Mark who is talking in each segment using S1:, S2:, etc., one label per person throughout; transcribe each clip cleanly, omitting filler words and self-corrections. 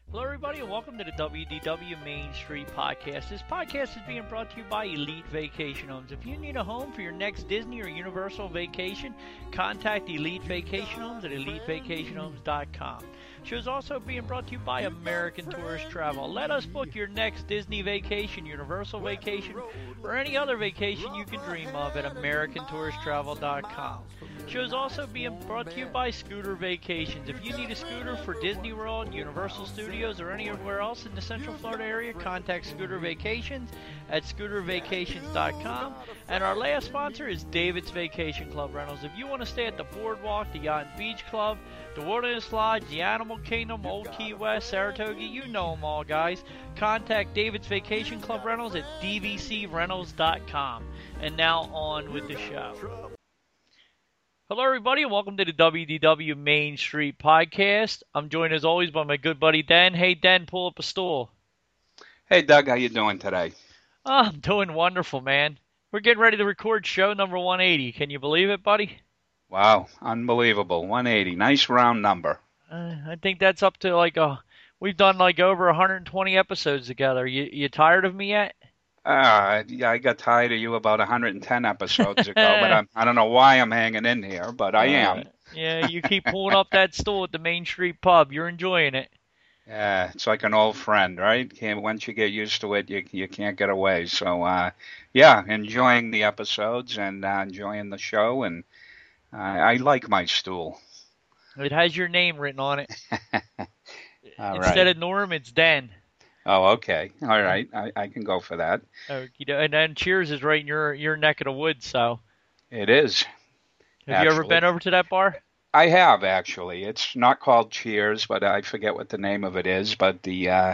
S1: Hello, everybody, and welcome to the WDW Main Street Podcast. This podcast is being brought to you by Elite Vacation Homes. If you need a home for your next Disney or Universal vacation, contact Elite Vacation Homes at elitevacationhomes.com. Show is also being brought to you by American Tourist Travel. Let us book your next Disney vacation, Universal vacation, or any other vacation you can dream of at AmericanTouristTravel.com. Show is also being brought to you by Scooter Vacations. If you need a scooter for Disney World, Universal Studios, or anywhere else in the Central Florida area, contact Scooter Vacations at scootervacations.com. And our last sponsor is David's Vacation Club Rentals. If you want to stay at the Boardwalk, the Yacht and Beach Club, the Wilderness Lodge, the Animal Kingdom, Old Key West, Saratoga, you know them all, guys. Contact David's Vacation Club Rentals at dvcrentals.com. And now on with the show. Hello, everybody, and welcome to the WDW Main Street Podcast. I'm joined, as always, by my good buddy, Den. Hey, Den, pull up a stool.
S2: Hey, Doug, how you doing today?
S1: Oh, I'm doing wonderful, man. We're getting ready to record show number 180. Can you believe it, buddy?
S2: Wow, unbelievable. 180. Nice round number.
S1: I think that's up to we've done over 120 episodes together. You tired of me yet?
S2: Yeah, I got tired of you about 110 episodes ago, but I don't know why I'm hanging in here, but I am.
S1: Yeah, you keep pulling up that stool at the Main Street Pub. You're enjoying it.
S2: Yeah, it's like an old friend, right? Once you get used to it, you can't get away. So, yeah, enjoying the episodes and enjoying the show, and I like my stool.
S1: It has your name written on it.
S2: Instead
S1: of Norm, it's Den.
S2: Oh, okay. All right. I can go for that.
S1: And then Cheers is right in your neck of the woods, so.
S2: It is.
S1: Have you ever been over to that bar?
S2: I have, actually. It's not called Cheers, but I forget what the name of it is. But the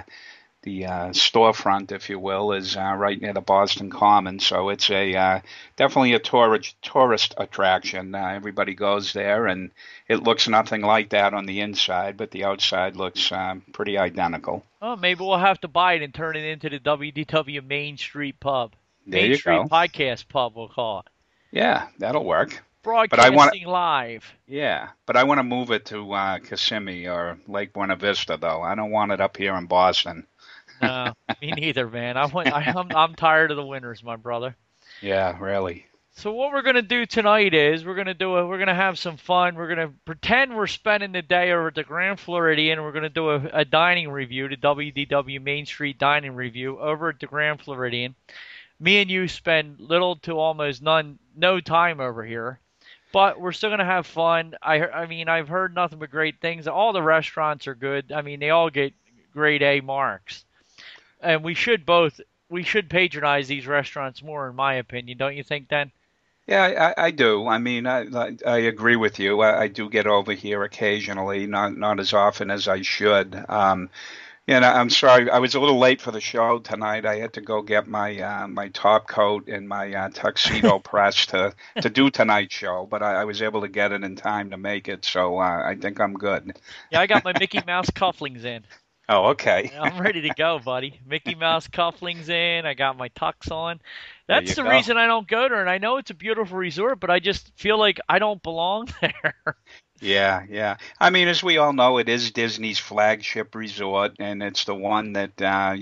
S2: storefront, if you will, is right near the Boston Common. So it's definitely a tourist attraction. Everybody goes there, and it looks nothing like that on the inside, but the outside looks pretty identical.
S1: Oh, maybe we'll have to buy it and turn it into the WDW Main Street Pub.
S2: Main Street
S1: Podcast Pub, we'll call it.
S2: Yeah, that'll work.
S1: Broadcasting live.
S2: Yeah, but I want to move it to Kissimmee or Lake Buena Vista, though. I don't want it up here in Boston.
S1: No, me neither, man. I'm tired of the winters, my brother.
S2: Yeah, really.
S1: So what we're gonna do tonight is we're gonna have some fun. We're gonna pretend we're spending the day over at the Grand Floridian. We're gonna do a dining review, the WDW Main Street dining review over at the Grand Floridian. Me and you spend little to almost no time over here, but we're still gonna have fun. I mean, I've heard nothing but great things. All the restaurants are good. I mean, they all get grade A marks, and we should patronize these restaurants more, in my opinion. Don't you think, Dan?
S2: Yeah, I do. I mean, I agree with you. I do get over here occasionally, not as often as I should. I'm sorry, I was a little late for the show tonight. I had to go get my top coat and my tuxedo pressed to do tonight's show, but I was able to get it in time to make it, so I think I'm good.
S1: Yeah, I got my Mickey Mouse cufflinks in.
S2: Oh, okay.
S1: I'm ready to go, buddy. Mickey Mouse cufflinks in. I got my tux on. That's the reason I don't go there. And I know it's a beautiful resort, but I just feel like I don't belong there.
S2: Yeah. I mean, as we all know, it is Disney's flagship resort, and it's the one that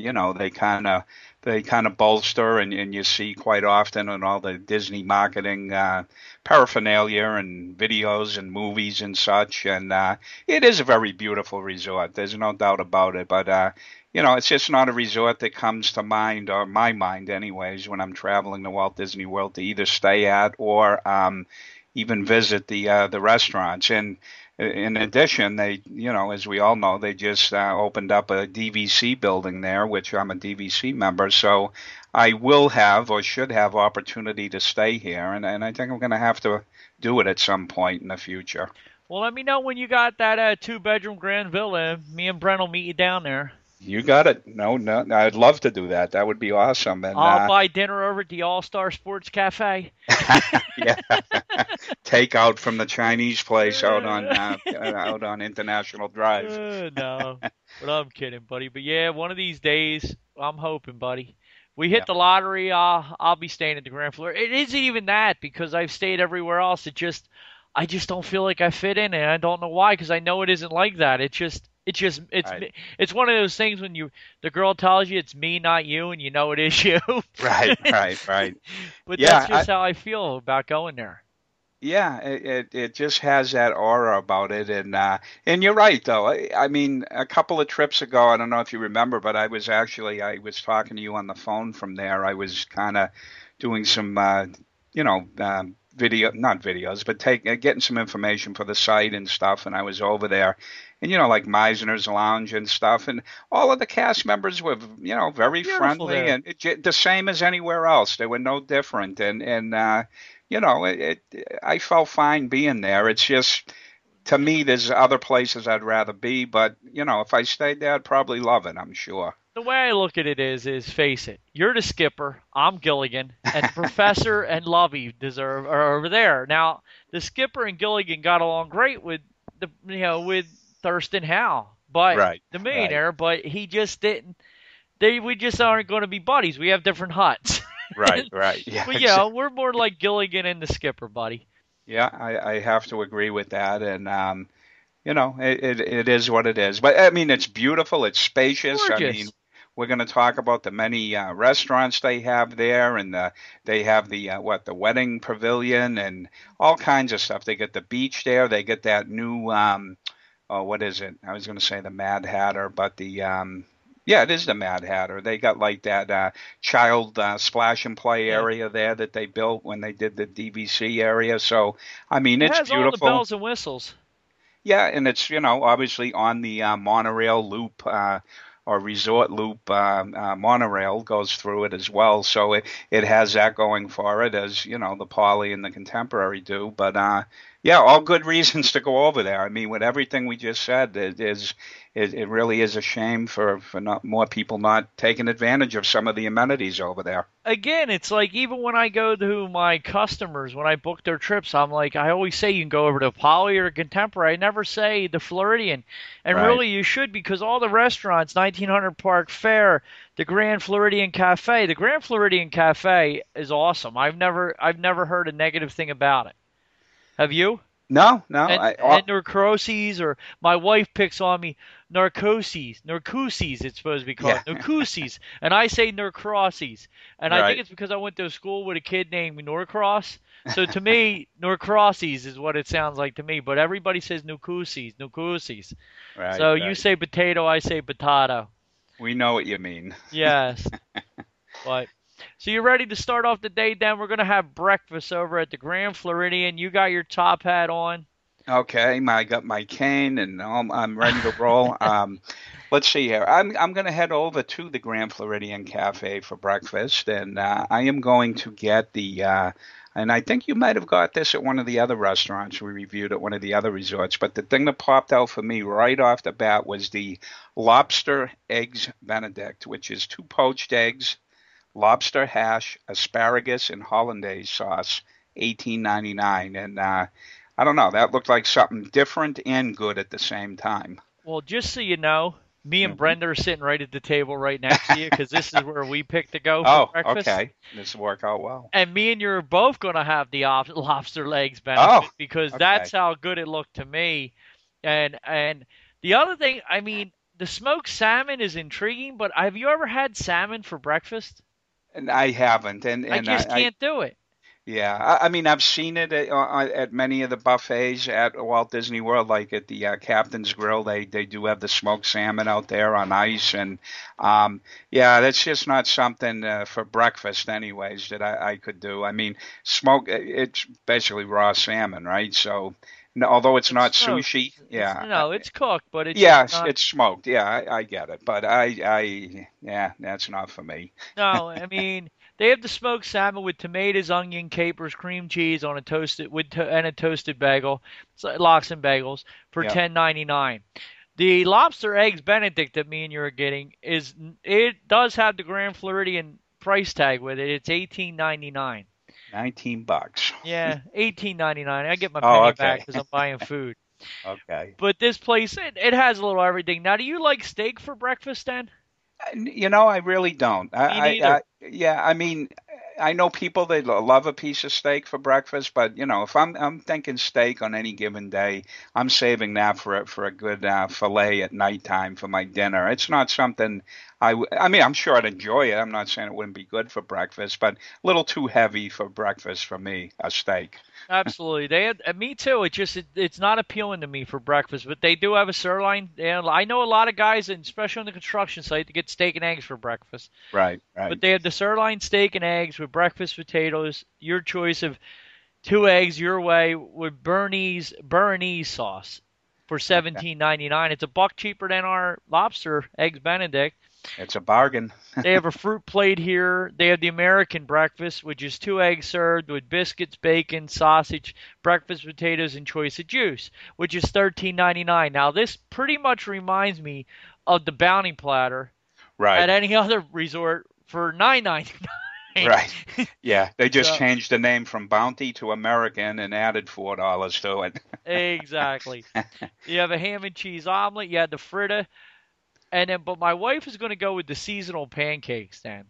S2: they kind of bolster, and you see quite often on all the Disney marketing paraphernalia and videos and movies and such. And it is a very beautiful resort. There's no doubt about it. But it's just not a resort that comes to mind, or my mind anyways, when I'm traveling to Walt Disney World to either stay at or even visit the restaurants. And in addition, they, as we all know, they just opened up a DVC building there, which I'm a DVC member. So I will have, or should have, opportunity to stay here. And I think I'm going to have to do it at some point in the future.
S1: Well, let me know when you got that 2-bedroom grand villa. Me and Brent will meet you down there.
S2: You got it. No, I'd love to do that. That would be awesome. And
S1: I'll buy dinner over at the All-Star Sports Cafe.
S2: Yeah, take out from the Chinese place out on International Drive.
S1: No, but I'm kidding, buddy. But yeah, one of these days, I'm hoping, buddy. We hit the lottery. I'll be staying at the Grand Floridian. It isn't even that, because I've stayed everywhere else. I just don't feel like I fit in, and I don't know why, because I know it isn't like that. It's just
S2: Right.
S1: it's one of those things when the girl tells you it's me, not you, and you know it is you.
S2: Right, right, right.
S1: But that's
S2: Yeah,
S1: just how I feel about going there.
S2: yeah, it just has that aura about it, and you're right though. I mean, a couple of trips ago, I don't know if you remember, but I was talking to you on the phone from there. I was kind of doing some video, not videos, but getting some information for the site and stuff, and I was over there, and like Meisner's Lounge and stuff, and all of the cast members were very
S1: Beautiful
S2: friendly
S1: there.
S2: and the same as anywhere else. They were no different, and I felt fine being there. It's just, to me, there's other places I'd rather be, but if I stayed there, I'd probably love it, I'm sure.
S1: The way I look at it is face it, you're the skipper, I'm Gilligan, and the professor and Lovey are over there. Now, the skipper and Gilligan got along great with with Thurston Howe, but
S2: Right,
S1: the
S2: right,
S1: millionaire, but he just didn't. We just aren't going to be buddies. We have different huts.
S2: right, right. Yeah,
S1: But yeah, we're more like Gilligan and the skipper, buddy.
S2: yeah, I have to agree with that, and it is what it is. But I mean, it's beautiful, it's spacious. I mean,
S1: Gorgeous.
S2: we're going to talk about the many restaurants they have there, and they have the wedding pavilion and all kinds of stuff. They get the beach there. They get that new oh, what is it? I was going to say the Mad Hatter, but yeah, it is the Mad Hatter. They got like that child splash and play
S1: Yeah.
S2: area there that they built when they did the DVC area. So I mean,
S1: It
S2: it's
S1: has all the
S2: beautiful.
S1: bells and whistles.
S2: Yeah, and it's obviously on the monorail loop or resort loop. Monorail goes through it as well, so it has that going for it, as the Poly and the Contemporary do. But yeah, all good reasons to go over there. I mean, with everything we just said, it really is a shame for not more people not taking advantage of some of the amenities over there.
S1: Again, it's like even when I go to my customers, when I book their trips, I'm like, I always say you can go over to Poly or Contemporary. I never say the Floridian. And
S2: Right.
S1: really you should, because all the restaurants, 1900 Park Fair, the Grand Floridian Cafe, the Grand Floridian Cafe is awesome. I've never heard a negative thing about it. Have you?
S2: No, no.
S1: And neuroses, or my wife picks on me, narcoses it's supposed to be called,
S2: Yeah.
S1: narcoses, and I say narcrosses, and I think
S2: Right.
S1: it's because I went to a school with a kid named Norcross, so to me narcrosses is what it sounds like to me, but everybody says nucuses.
S2: Right.
S1: So you
S2: Right.
S1: say potato, I say potato.
S2: We know what you mean.
S1: Yes. But so you're ready to start off the day, then we're gonna have breakfast over at the Grand Floridian. You got your top hat on.
S2: Okay, I got my cane and I'm ready to roll. Let's see here. I'm going to head over to the Grand Floridian Cafe for breakfast, and I am going to get and I think you might have got this at one of the other restaurants we reviewed at one of the other resorts, but the thing that popped out for me right off the bat was the lobster eggs Benedict, which is 2 poached eggs, lobster hash, asparagus, and hollandaise sauce, 18.99, and I don't know. That looked like something different and good at the same time.
S1: Well, just so you know, me and
S2: Mhm.
S1: Brenda are sitting right at the table right next to you because this is where we picked to go for
S2: Oh,
S1: breakfast.
S2: okay. This will work out well.
S1: And me and you are both going to have the lobster legs
S2: Oh,
S1: benefit because
S2: okay.
S1: that's how good it looked to me. And the other thing, I mean, the smoked salmon is intriguing, but have you ever had salmon for breakfast?
S2: And I haven't,
S1: I
S2: and
S1: just
S2: I
S1: can't do it.
S2: yeah. I mean, I've seen it at many of the buffets at Walt Disney World, like at the Captain's Grill. They do have the smoked salmon out there on ice, and yeah, that's just not something for breakfast, anyways, that I could do. I mean, it's basically raw salmon, right? So, although it's
S1: It's
S2: not
S1: smoked.
S2: sushi,
S1: It's
S2: yeah.
S1: no, it's cooked, but it's just
S2: Yeah,
S1: not.
S2: it's smoked. Yeah, I get it, but yeah, that's not for me.
S1: No, I mean they have the smoked salmon with tomatoes, onion, capers, cream cheese on a toasted and a toasted bagel, so, lox and bagels for
S2: Yeah,
S1: 10.99. The lobster eggs Benedict that me and you are getting it does have the Grand Floridian price tag with it. It's 18.99.
S2: $19.
S1: Yeah, 18.99. I get my
S2: Oh,
S1: penny back
S2: okay,
S1: because I'm buying food.
S2: okay.
S1: But this place it has a little everything. Now, do you like steak for breakfast, then?
S2: I really don't.
S1: Me neither.
S2: Yeah, I mean, I know people that love a piece of steak for breakfast, but if I'm thinking steak on any given day, I'm saving that for a good fillet at nighttime for my dinner. It's not something I mean, I'm sure I'd enjoy it. I'm not saying it wouldn't be good for breakfast, but a little too heavy for breakfast for me, a steak.
S1: Absolutely. They had, me too. It's not appealing to me for breakfast, but they do have a sirloin. And I know a lot of guys, and especially on the construction site, to get steak and eggs for breakfast.
S2: Right,
S1: But
S2: right.
S1: they have the sirloin steak and eggs with breakfast potatoes. Your choice of two eggs your way with Bernese sauce for
S2: Okay.
S1: $17.99. It's $1 cheaper than our lobster eggs Benedict.
S2: It's a bargain.
S1: They have a fruit plate here. They have the American breakfast, which is two eggs served with biscuits, bacon, sausage, breakfast potatoes, and choice of juice, which is $13.99. Now, this pretty much reminds me of the bounty platter
S2: Right,
S1: at any other resort for $9.99.
S2: right. Yeah, they just
S1: So
S2: changed the name from Bounty to American and added $4 to it.
S1: exactly. You have a ham and cheese omelet. You had the fritter, and then but my wife is going to go with the seasonal pancakes then.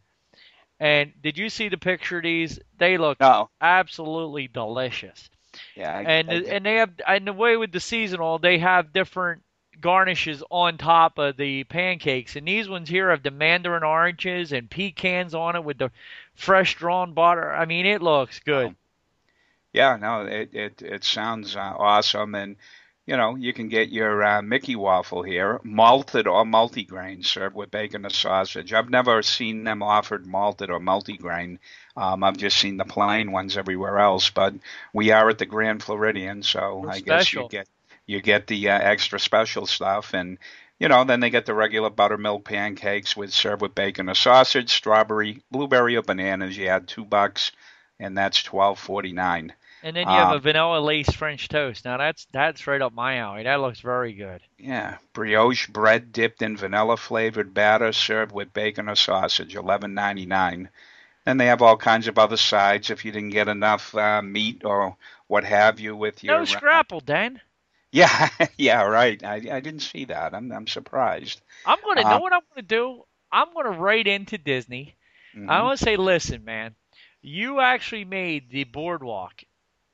S1: And did you see the picture of these? They look
S2: No,
S1: absolutely delicious.
S2: yeah,
S1: And
S2: I did.
S1: and they have and the way with the seasonal, they have different garnishes on top of the pancakes. And these ones here have the mandarin oranges and pecans on it with the fresh drawn butter. I mean, it looks good.
S2: Wow. Yeah, no, it sounds awesome, and you can get your Mickey waffle here, malted or multigrain, served with bacon or sausage. I've never seen them offered malted or multigrain. I've just seen the plain ones everywhere else, but we are at the Grand Floridian, so
S1: We're
S2: I guess
S1: special.
S2: you get the extra special stuff, and then they get the regular buttermilk pancakes with served with bacon or sausage, strawberry, blueberry, or bananas. You add $2, and that's 12.49.
S1: And then you have a
S2: Um,
S1: vanilla lace French toast. Now that's right up my alley. That looks very good.
S2: Yeah, brioche bread dipped in vanilla flavored batter, served with bacon or sausage, 11.99. And they have all kinds of other sides if you didn't get enough meat or what have you with
S1: No
S2: your.
S1: scrapple, Dan.
S2: Yeah, yeah, right. I didn't see that. I'm surprised.
S1: I'm gonna know
S2: Uh,
S1: what I'm gonna do. I'm gonna write into Disney. I'm
S2: hmm
S1: gonna say, listen, man, you actually made the boardwalk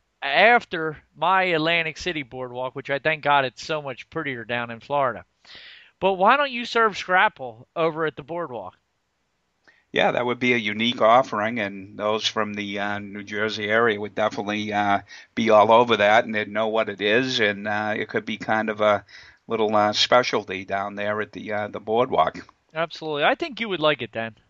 S1: after my Atlantic City boardwalk, which I thank God it's so much prettier down in Florida. But why don't you serve scrapple over at the boardwalk?
S2: Yeah, that would be a unique offering, and those from the New Jersey area would definitely be all over that, and they'd know what it is, and it could be kind of a little specialty down there at the boardwalk.
S1: Absolutely. I think you would like it, Dan.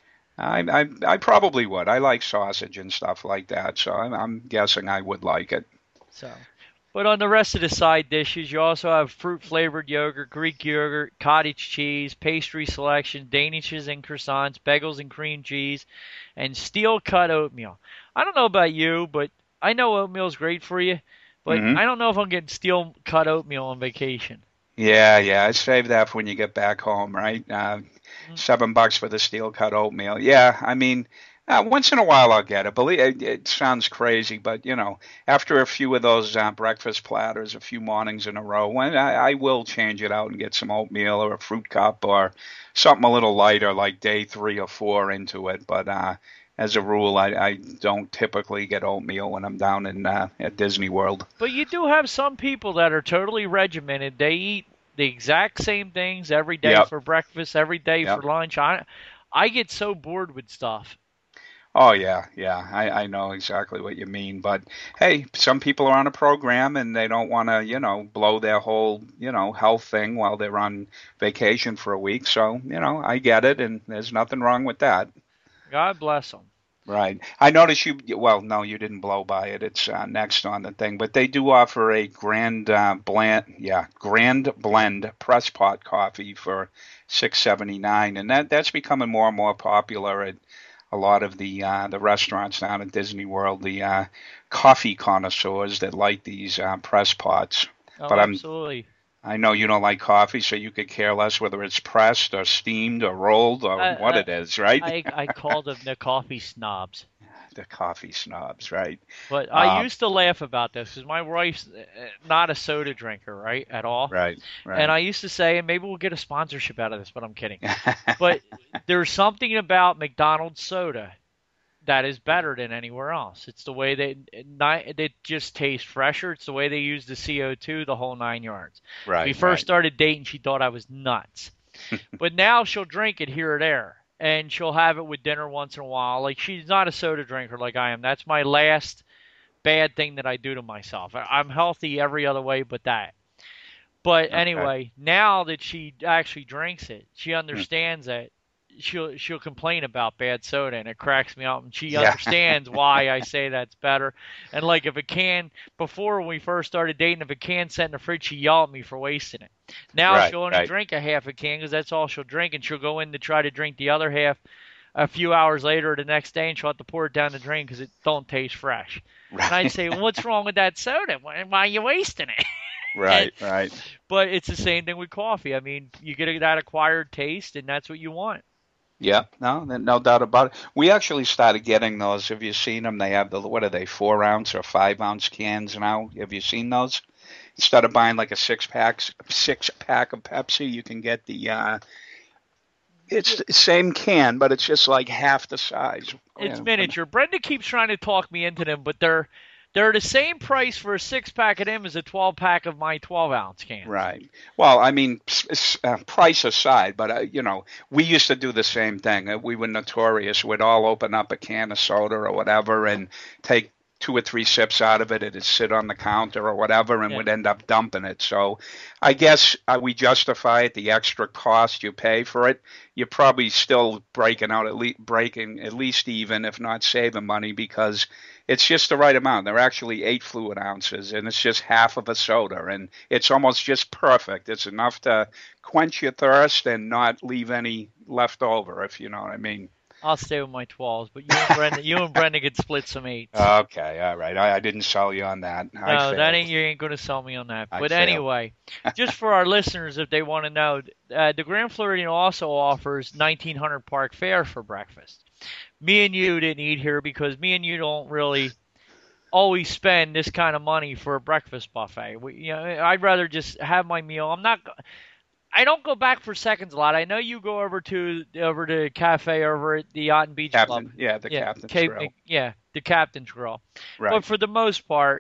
S2: I probably would. I like sausage and stuff like that, so I'm guessing I would like it.
S1: So, but on the rest of the side dishes, you also have fruit flavored yogurt, Greek yogurt, cottage cheese, pastry selection, danishes and croissants, bagels and cream cheese, and steel cut oatmeal. I don't know about you, but I know oatmeal is great for you, but
S2: hmm
S1: I don't know if I'm getting steel cut oatmeal on vacation.
S2: Yeah, yeah. I save that for when you get back home, right?
S1: Mm,
S2: $7 for the steel cut oatmeal. Yeah, I mean, once in a while I'll get it. Believe it sounds crazy, but after a few of those breakfast platters, a few mornings in a row, when I will change it out and get some oatmeal or a fruit cup or something a little lighter, like day 3 or 4 into it. But as a rule, I don't typically get oatmeal when I'm down in at Disney World.
S1: But you do have some people that are totally regimented. They eat the exact same things every day
S2: Yep,
S1: for breakfast, every day for
S2: yep.
S1: lunch. I get so bored with stuff.
S2: Oh yeah, yeah. I know exactly what you mean. But hey, some people are on a program and they don't want to, blow their whole, health thing while they're on vacation for a week. So, I get it, and there's nothing wrong with that.
S1: God bless them.
S2: Right. I noticed you. Well, no, you didn't blow by it. It's next on the thing, but they do offer a Grand Blend press pot coffee for 6.79, and that's becoming more and more popular at a lot of the restaurants down at Disney World. The coffee connoisseurs that like these press pots.
S1: Oh,
S2: But
S1: absolutely.
S2: I know you don't like coffee, so you could care less whether it's pressed or steamed or rolled or
S1: I,
S2: what
S1: I
S2: it is, right?
S1: I call them the coffee snobs.
S2: The coffee snobs, right?
S1: But I
S2: Um,
S1: used to laugh about this because my wife's not a soda drinker, right, at all.
S2: right,
S1: And
S2: right.
S1: I used to say, and maybe we'll get a sponsorship out of this, but I'm kidding. But there's something about McDonald's soda that is better than anywhere else. It's the way they just tastes fresher. It's the way they use the CO2, the whole 9 yards. When we
S2: Right,
S1: first
S2: right.
S1: started dating, she thought I was nuts. But now she'll drink it here or there, and she'll have it with dinner once in a while. Like, she's not a soda drinker like I am. That's my last bad thing that I do to myself. I'm healthy every other way but that. But
S2: Okay.
S1: anyway, now that she actually drinks it, she
S2: Hmm.
S1: understands that she'll complain about bad soda, and it cracks me up. And she
S2: Yeah.
S1: understands why I say that's better. And like, if a can before when we first started dating, if a can sat in the fridge, she yelled at me for wasting it. Now
S2: Right,
S1: she'll only
S2: right,
S1: drink a half a can because that's all she'll drink, and she'll go in to try to drink the other half a few hours later or the next day, and she'll have to pour it down the drain because it don't taste fresh. And I'd
S2: right,
S1: say, well, what's wrong with that soda? Why are you wasting it? And
S2: right, right.
S1: but it's the same thing with coffee. I mean, you get that acquired taste, and that's what you want.
S2: Yeah, no doubt about it. We actually started getting those. Have you seen them? They have what are they, 4 ounce or 5 ounce cans now? Have you seen those? Instead of buying like a six pack of Pepsi, you can get the it's the same can, but it's just like half the size.
S1: It's
S2: Yeah,
S1: miniature. Brenda keeps trying to talk me into them, but they're the same price for a 6 pack of them as a 12 pack of my 12-ounce cans.
S2: right. Well, I mean, price aside, but we used to do the same thing. We were notorious. We'd all open up a can of soda or whatever and take 2 or 3 sips out of it. It'd sit on the counter or whatever, and
S1: Yeah,
S2: we'd end up dumping it. So, I guess we justify it. The extra cost you pay for it, you're probably still breaking at least even, if not saving money, because it's just the right amount. They're actually 8 fluid ounces, and it's just half of a soda, and it's almost just perfect. It's enough to quench your thirst and not leave any left over, if you know what I mean.
S1: I'll stay with my 12s, but you and Brenda could split some 8s.
S2: Okay, all right. I didn't sell you on that. I
S1: No, that
S2: failed.
S1: ain't you ain't gonna sell me on that.
S2: I
S1: But
S2: failed.
S1: anyway, just for our listeners, if they want to know, the Grand Floridian also offers 1900 Park Fare for breakfast. Me and you didn't eat here because me and you don't really always spend this kind of money for a breakfast buffet. I'd rather just have my meal. I don't go back for seconds a lot. I know you go over to cafe over at the Yacht and Beach Club.
S2: Captain, yeah, the
S1: Yeah,
S2: captain's grill.
S1: yeah, the Captain's Grill. But
S2: Right.
S1: for the most part,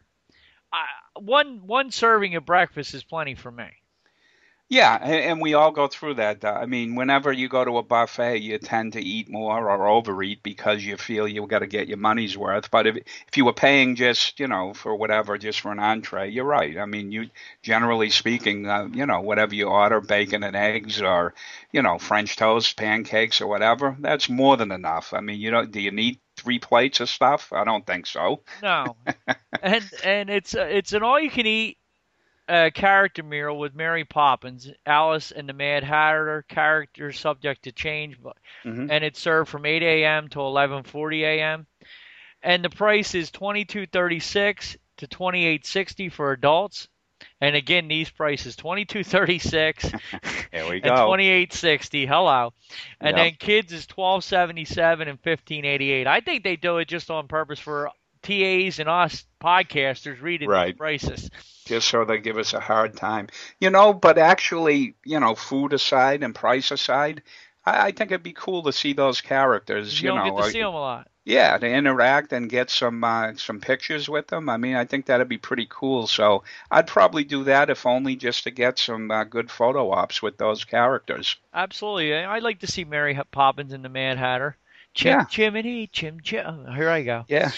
S1: one serving of breakfast is plenty for me.
S2: Yeah, and we all go through that. I mean, whenever you go to a buffet, you tend to eat more or overeat because you feel you've got to get your money's worth. But if you were paying just, for whatever, just for an entree, you're right. I mean, you generally speaking, whatever you order, bacon and eggs or, French toast, pancakes or whatever, that's more than enough. I mean, do you need 3 plates of stuff? I don't think so.
S1: No, and it's an all-you-can-eat character meal with Mary Poppins, Alice and the Mad Hatter, characters subject to change,
S2: Hmm.
S1: and it's served from 8 a.m. to 11:40 a.m. And the price is $22.36 to $28.60 for adults. And again, these prices $22.36
S2: Here we
S1: and
S2: go.
S1: $28.60. Hello, and
S2: Yep.
S1: then kids is $12.77 and $15.88. I think they do it just on purpose for TAs and us podcasters reading these
S2: Right.
S1: prices.
S2: Just so they give us a hard time. But actually, food aside and price aside, I think it'd be cool to see those characters,
S1: You don't get to see them a lot.
S2: yeah, to interact and get some pictures with them. I mean, I think that'd be pretty cool. So I'd probably do that if only just to get some good photo ops with those characters.
S1: Absolutely. I'd like to see Mary Poppins and the Mad Hatter. Chim
S2: Yeah,
S1: chimney, chim chim. Here I go.
S2: yeah,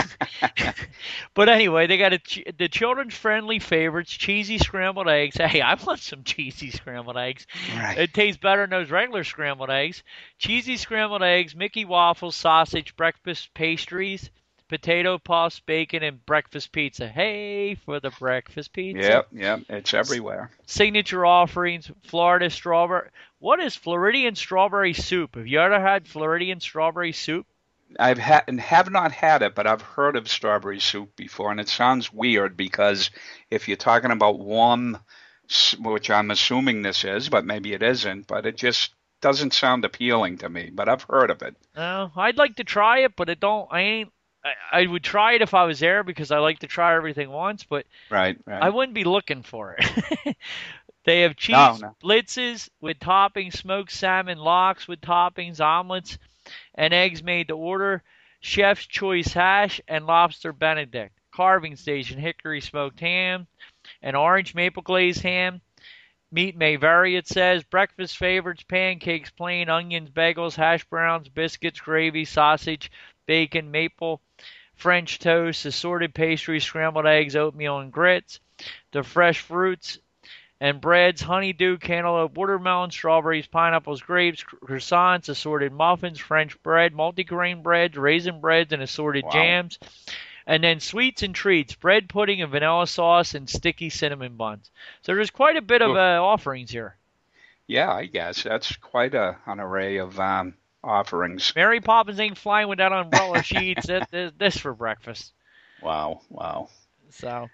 S1: But anyway, they got the children's friendly favorites, cheesy scrambled eggs. Hey, I want some cheesy scrambled eggs.
S2: right.
S1: It tastes better than those regular scrambled eggs. Cheesy scrambled eggs, Mickey waffles, sausage, breakfast pastries, potato puffs, bacon, and breakfast pizza. Hey, for the breakfast pizza.
S2: Yep, yep. It's everywhere.
S1: Signature offerings, Florida strawberry. What is Floridian strawberry soup? Have you ever had Floridian strawberry soup?
S2: I've had and have not had it, but I've heard of strawberry soup before, and it sounds weird because if you're talking about warm, which I'm assuming this is, but maybe it isn't, but it just doesn't sound appealing to me. But I've heard of it.
S1: No, I'd like to try it, but it don't. I ain't. I would try it if I was there because I like to try everything once, but
S2: Right,
S1: I
S2: right.
S1: wouldn't be looking for it. They have
S2: No,
S1: cheese
S2: no.
S1: blitzes with toppings, smoked salmon lox with toppings, omelets, and eggs made to order. Chef's Choice hash, and lobster Benedict. Carving station, hickory smoked ham, and orange maple glazed ham. Meat may vary, it says. Breakfast favorites, pancakes, plain, onions, bagels, hash browns, biscuits, gravy, sausage, bacon, maple, French toast, assorted pastries, scrambled eggs, oatmeal, and grits. The fresh fruits and breads, honeydew, cantaloupe, watermelon, strawberries, pineapples, grapes, croissants, assorted muffins, French bread, multigrain breads, raisin breads, and assorted jams. And then sweets and treats, bread pudding and vanilla sauce and sticky cinnamon buns. So there's quite a bit of offerings here.
S2: Yeah, I guess that's quite an array of offerings.
S1: Mary Poppins ain't flying with that umbrella. She eats this for breakfast.
S2: Wow.
S1: So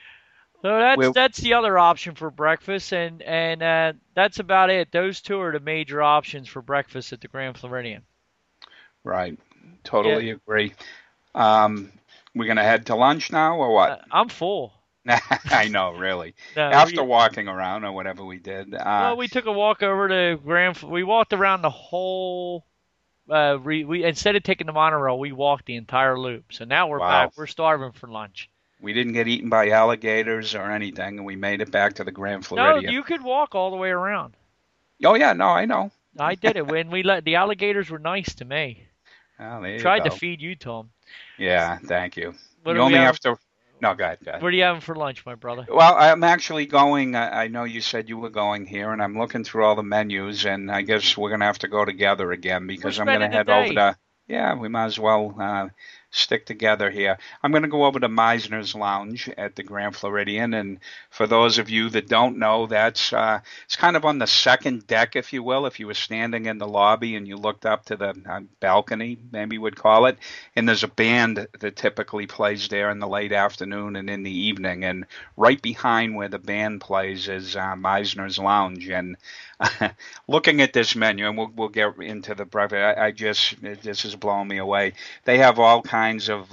S1: that's the other option for breakfast, and that's about it. Those two are the major options for breakfast at the Grand Floridian.
S2: Right. Totally agree. We're going to head to lunch now, or what?
S1: I'm full.
S2: I know, really.
S1: No,
S2: After walking around or whatever we did.
S1: Well, we took a walk over to we walked around the whole. We instead of taking the monorail, we walked the entire loop. So now we're back. We're starving for lunch.
S2: We didn't get eaten by alligators or anything, and we made it back to the Grand Floridian.
S1: No, you could walk all the way around.
S2: Oh yeah, no, I know.
S1: I did it when the alligators were nice to me.
S2: Oh, there you
S1: Tried
S2: go.
S1: to feed you, Tom.
S2: Yeah, thank you.
S1: What
S2: you only have to. No, go ahead.
S1: What are you having for lunch, my brother?
S2: Well, I'm actually going. I know you said you were going here, and I'm looking through all the menus, and I guess we're going to have to go together again because I'm going to head over to. Yeah, we might as well stick together here. I'm going to go over to Meisner's Lounge at the Grand Floridian, and for those of you that don't know, that's it's kind of on the second deck, if you will. If you were standing in the lobby and you looked up to the balcony, maybe you would call it, and there's a band that typically plays there in the late afternoon and in the evening, and right behind where the band plays is Meisner's Lounge, and looking at this menu, and we'll get into the breakfast. This is blowing me away. They have all kinds of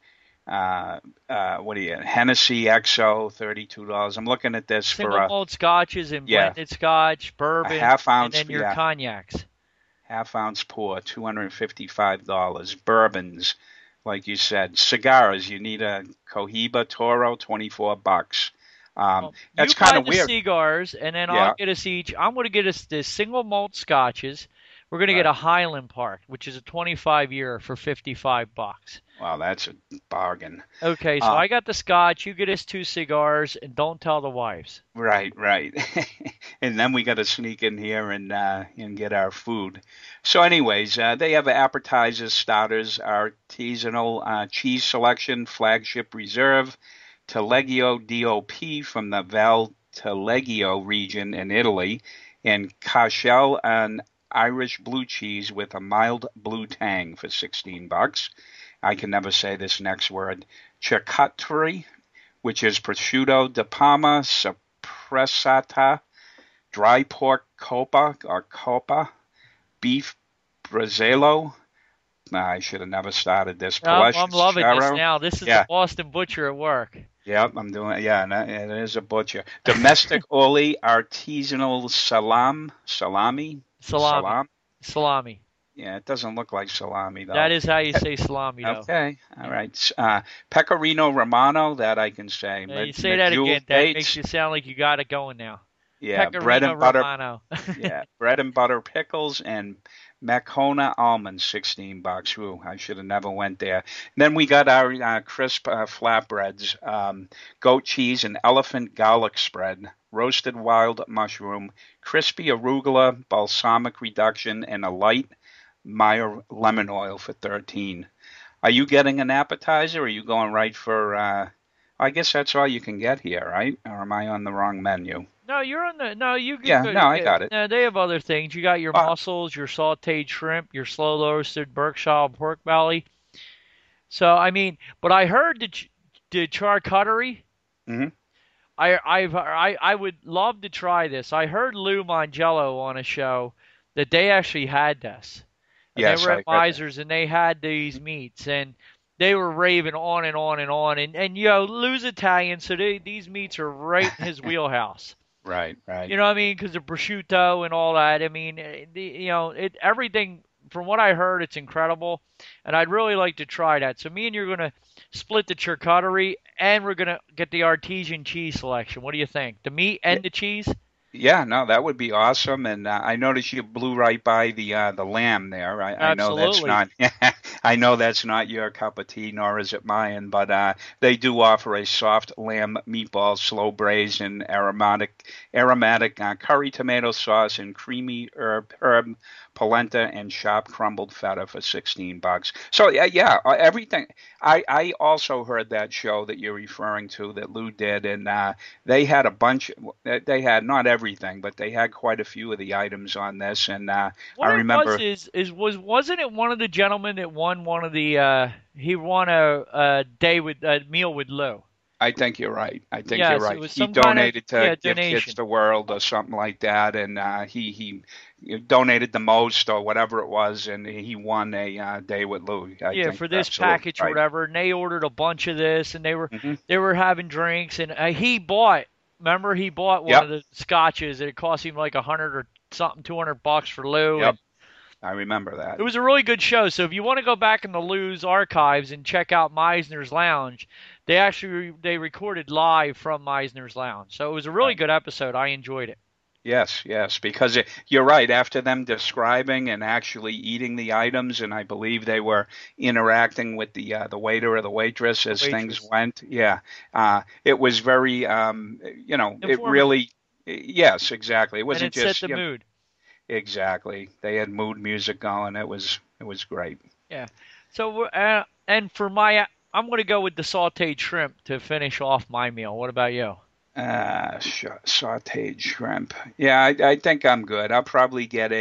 S2: Hennessy XO, $32. I'm looking at this
S1: single malt scotches and blended scotch, bourbon,
S2: half ounce,
S1: and then your cognacs.
S2: Half ounce pour, $255. Bourbons, like you said, cigars. You need a Cohiba Toro, $24. That's kind of weird.
S1: Cigars, and then I'll get us each. I'm going to get us the single malt scotches. We're going to get a Highland Park, which is a 25-year for $55.
S2: Wow, that's a bargain.
S1: Okay, so I got the scotch. You get us 2 cigars, and don't tell the wives.
S2: Right. And then we got to sneak in here and get our food. So, anyways, they have appetizers, starters, artisanal cheese selection, flagship reserve, Taleggio DOP from the Val Taleggio region in Italy, and Cashel, an Irish blue cheese with a mild blue tang for $16. I can never say this next word. Charcuterie, which is prosciutto di Parma, sopressata, dry pork copa, beef brasello. I should have never started this.
S1: I'm loving this now. This is the Boston Butcher at work.
S2: Yep, I'm doing it. Yeah, it is a butcher. Domestic Oli artisanal salami. Yeah, it doesn't look like salami, though.
S1: That is how you say salami, though.
S2: Okay, all right. Pecorino Romano, that I can say.
S1: Yeah, you say that again. That makes you sound like you got it going now.
S2: Yeah,
S1: Pecorino
S2: bread and butter.
S1: Romano.
S2: Yeah, bread and butter pickles and Macona almonds, $16. Ooh, I should have never went there. And then we got our crisp flatbreads, goat cheese and elephant garlic spread, roasted wild mushroom, crispy arugula, balsamic reduction, and a light Meyer lemon oil for $13. Are you getting an appetizer, or are you going right for? I guess that's all you can get here, right? Or am I on the wrong menu?
S1: No, you're on the. No, you.
S2: I got it.
S1: No, they have other things. You got your mussels, your sautéed shrimp, your slow roasted Berkshire pork belly. So I mean, but I heard the charcuterie.
S2: Mm-hmm.
S1: I would love to try this. I heard Lou Mangello on a show that they actually had this.
S2: Yes,
S1: they were at Miser's and they had these meats and they were raving on and on and on. And you know, Lou's Italian, so these meats are right in his wheelhouse.
S2: Right.
S1: You know what I mean? Because of prosciutto and all that. I mean, everything from what I heard, it's incredible, and I'd really like to try that. So me and you're gonna split the charcuterie, and we're gonna get the artesian cheese selection. What do you think? The meat and the cheese?
S2: Yeah, no, that would be awesome. And I noticed you blew right by the lamb there. I know that's
S1: Absolutely.
S2: not I know that's not your cup of tea, nor is it mine. But they do offer a soft lamb meatball, slow braised and aromatic curry tomato sauce and creamy herb polenta and sharp crumbled feta for $16. So everything. I also heard that show that you're referring to that Lou did, and they had a bunch. They had not everything, but they had quite a few of the items on this. And I
S1: What it was
S2: remember.
S1: wasn't it one of the gentlemen that won one of the he won a meal with Lou?
S2: I think you're right. I think you're
S1: Yes, it
S2: right.
S1: was
S2: He
S1: some kind of
S2: donated to Give Kids
S1: donation.
S2: the World or something like that, and he donated the most or whatever it was, and he won a day with Lou. I
S1: Yeah,
S2: think
S1: for
S2: you're
S1: this
S2: absolutely
S1: package or
S2: right.
S1: whatever, and they ordered a bunch of this, and
S2: Hmm.
S1: they were having drinks, and he bought. Remember, he bought one of
S2: Yep.
S1: the scotches, and it cost him like 100 or something, $200 for Lou,
S2: Yep.
S1: and
S2: I remember that.
S1: it was a really good show. So if you want to go back in the Lou's archives and check out Meisner's Lounge, they recorded live from Meisner's Lounge. So it was a really good episode. I enjoyed it.
S2: Yes, because you're right. After them describing and actually eating the items, and I believe they were interacting with the waiter or the waitress as things
S1: Waitress.
S2: went. Yeah, it was very, it
S1: Informative.
S2: really, yes, exactly. It
S1: And
S2: wasn't
S1: it set
S2: just,
S1: the mood.
S2: exactly. They had mood music going. It was great.
S1: Yeah. So and for my I'm going to go with the sautéed shrimp to finish off my meal. What about you?
S2: Sautéed shrimp. Yeah, I think I'm good. I'll probably get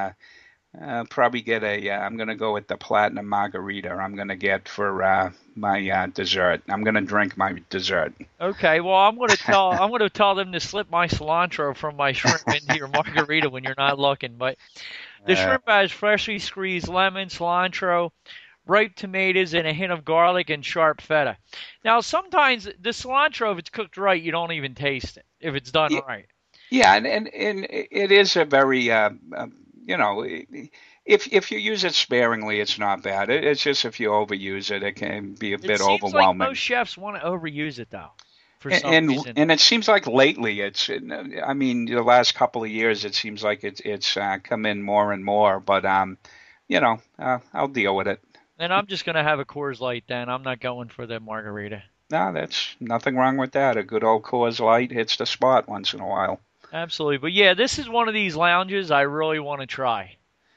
S2: I'm gonna go with the platinum margarita. I'm gonna get for my dessert. I'm gonna drink my dessert.
S1: Okay, well I'm going to tell them to slip my cilantro from my shrimp into your margarita when you're not looking. But the
S2: Uh,
S1: shrimp has freshly squeezed lemon, cilantro, ripe tomatoes, and a hint of garlic and sharp feta. Now, sometimes the cilantro, if it's cooked right, you don't even taste it if it's done
S2: y-
S1: right.
S2: yeah, and it is a very you know if you use it sparingly, it's not bad. It's just if you overuse it, it can be a
S1: It
S2: bit
S1: seems like most
S2: overwhelming.
S1: chefs want to overuse it though, for
S2: And
S1: some
S2: and,
S1: reason.
S2: and it seems like lately, I mean, the last couple of years, it seems like it's come in more and more. But I'll deal with it.
S1: And I'm just going to have a Coors Light then. I'm not going for the margarita.
S2: No, that's nothing wrong with that. A good old Coors Light hits the spot once in a while.
S1: Absolutely. But yeah, this is one of these lounges I really want to try.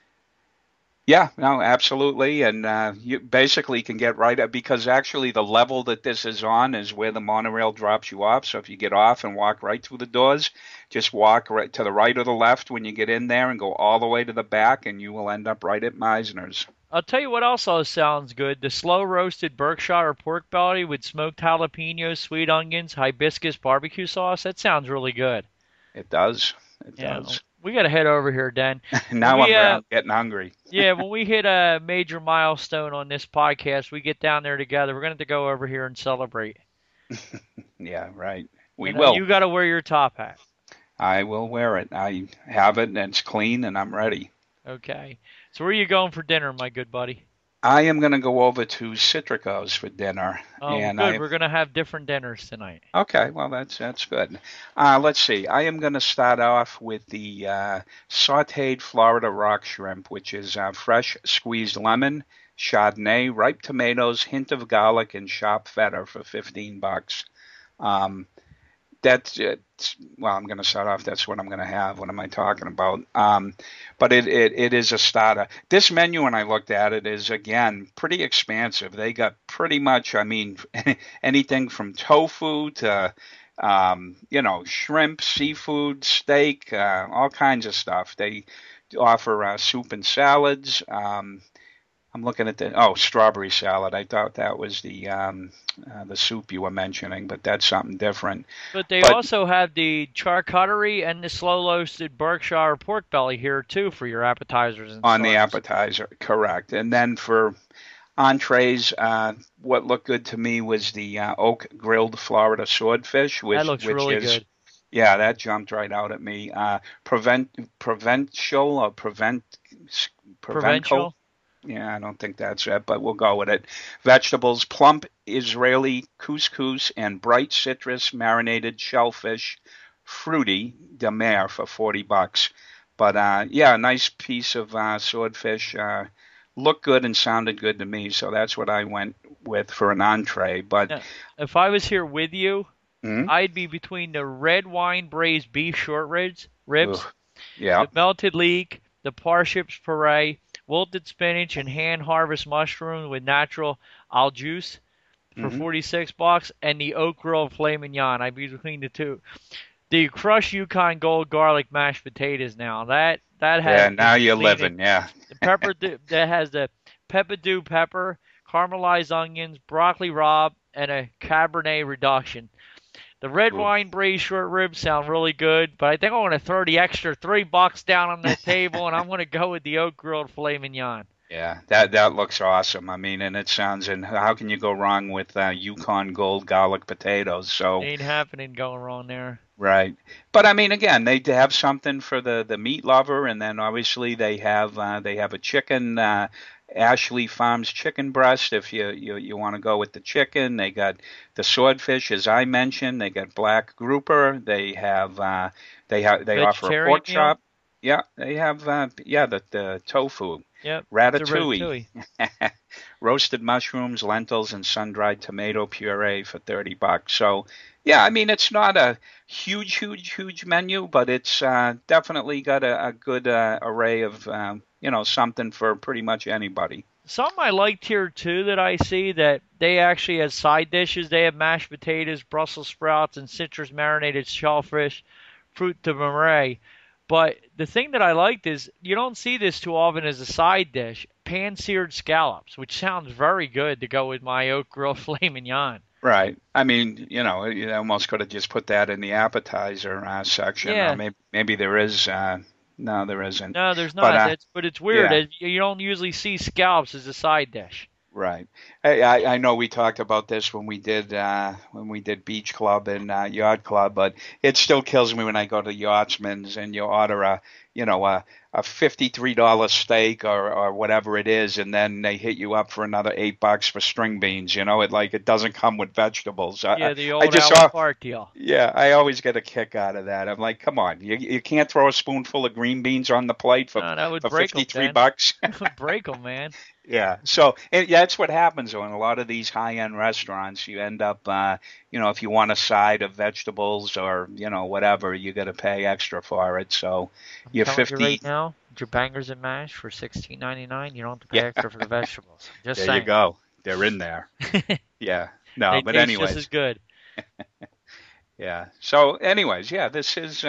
S2: Yeah, no, absolutely. And you basically can get right up because actually the level that this is on is where the monorail drops you off. So if you get off and walk right through the doors, just walk right to the right or the left when you get in there and go all the way to the back, and you will end up right at Meisner's.
S1: I'll tell you what also sounds good. The slow roasted Berkshire pork belly with smoked jalapenos, sweet onions, hibiscus barbecue sauce. That sounds really good.
S2: It does. It
S1: Yeah,
S2: does.
S1: we got to head over here, Dan. When
S2: Now
S1: we
S2: I'm getting hungry.
S1: yeah, when we hit a major milestone on this podcast, we get down there together. We're going to have to go over here and celebrate.
S2: Yeah, right. We
S1: And
S2: will.
S1: you got to wear your top hat.
S2: I will wear it. I have it and it's clean and I'm ready.
S1: Okay. So where are you going for dinner, my good buddy?
S2: I am going to go over to Citrico's for dinner,
S1: Oh, well,
S2: and
S1: good.
S2: I
S1: We're going to have different dinners tonight.
S2: okay. Well, that's good. Let's see. I am going to start off with the sautéed Florida rock shrimp, which is fresh squeezed lemon, Chardonnay, ripe tomatoes, hint of garlic, and sharp feta for $15. Um, that's it. Well, I'm going to start off. That's what I'm going to have. What am I talking about? But it is a starter. This menu, when I looked at it, is again pretty expansive. They got pretty much, I mean, anything from tofu to shrimp, seafood, steak, all kinds of stuff. They offer soup and salads. I'm looking at the strawberry salad. I thought that was the soup you were mentioning, but that's something different.
S1: But they
S2: But
S1: also have the charcuterie and the slow roasted Berkshire pork belly here too for your appetizers and
S2: on the
S1: starters.
S2: appetizer, correct. And then for entrees, what looked good to me was the oak grilled Florida swordfish,
S1: That
S2: which
S1: looks
S2: which
S1: really
S2: is
S1: good.
S2: Yeah, that jumped right out at me. Provincial or Provenco.
S1: Provincial.
S2: Yeah, I don't think that's it, but we'll go with it. Vegetables, plump Israeli couscous and bright citrus marinated shellfish, fruity de mer for $40. But yeah, a nice piece of swordfish. Looked good and sounded good to me, so that's what I went with for an entree. But
S1: Now, if I was here with you,
S2: mm,
S1: I'd be between the red wine braised beef short ribs,
S2: ugh, yeah,
S1: the melted leek, the parsnips puree, wilted spinach, and hand harvest mushrooms with natural al juice for
S2: hmm,
S1: $46, and the oak grilled filet mignon. I'd be between the two. The crushed Yukon Gold garlic mashed potatoes. Now that
S2: yeah.
S1: has
S2: Now
S1: the
S2: you're
S1: lean
S2: living. Yeah,
S1: the pepper that has the peppadew pepper, caramelized onions, broccoli rabe, and a cabernet reduction. The red
S2: ooh.
S1: wine braised short ribs sound really good, but I think I'm going to throw the extra $3 down on the table, and I'm going to go with the oak grilled filet mignon.
S2: Yeah, that looks awesome. I mean, and it sounds, and how can you go wrong with Yukon Gold garlic potatoes? So,
S1: Ain't happening going wrong there.
S2: right. But I mean, again, they have something for the meat lover, and then obviously they have a chicken, Ashley Farms chicken breast. If you want to go with the chicken, they got the swordfish, as I mentioned. They got black grouper. They offer a
S1: Vegetarian
S2: pork
S1: meal?
S2: chop. Yeah, they have yeah the tofu,
S1: Yep, it's a
S2: ratatouille.
S1: ratatouille.
S2: Roasted mushrooms, lentils, and sun-dried tomato puree for $30. So, yeah, I mean it's not a huge menu, but it's definitely got a good array of something for pretty much anybody.
S1: Something I liked here too that I see that they actually have side dishes. They have mashed potatoes, Brussels sprouts, and citrus marinated shellfish, fruit de mer. But the thing that I liked is you don't see this too often as a side dish. Pan-seared scallops, which sounds very good to go with my oak grilled filet mignon.
S2: Right. I mean, you almost could have just put that in the appetizer section, or
S1: Yeah,
S2: maybe there is. No, there isn't.
S1: no, there's
S2: But
S1: not. But it's weird.
S2: yeah.
S1: You don't usually see scallops as a side dish.
S2: Right. I know we talked about this when we did Beach Club and Yacht Club, but it still kills me when I go to Yachtsman's and you order a $53 steak or whatever it is, and then they hit you up for another $8 for string beans. It doesn't come with vegetables.
S1: Yeah, the
S2: I
S1: old a
S2: just
S1: la carte deal.
S2: yeah, I always get a kick out of that. I'm like, come on, you can't throw a spoonful of green beans on the plate
S1: No, that would
S2: for
S1: break them,
S2: 53
S1: then.
S2: bucks.
S1: That would break them, man.
S2: Yeah. So that's what happens though in a lot of these high-end restaurants. You end up, if you want a side of vegetables or whatever, you got to pay extra for it. So
S1: I'm
S2: you're
S1: telling you
S2: 50.
S1: right now, your bangers and mash for $16.99. You don't have to pay
S2: Yeah.
S1: extra for the vegetables. Just
S2: There you
S1: saying.
S2: go. They're in there. Yeah. No,
S1: They
S2: but
S1: taste just as
S2: anyways,
S1: good.
S2: yeah. So anyways, yeah, this is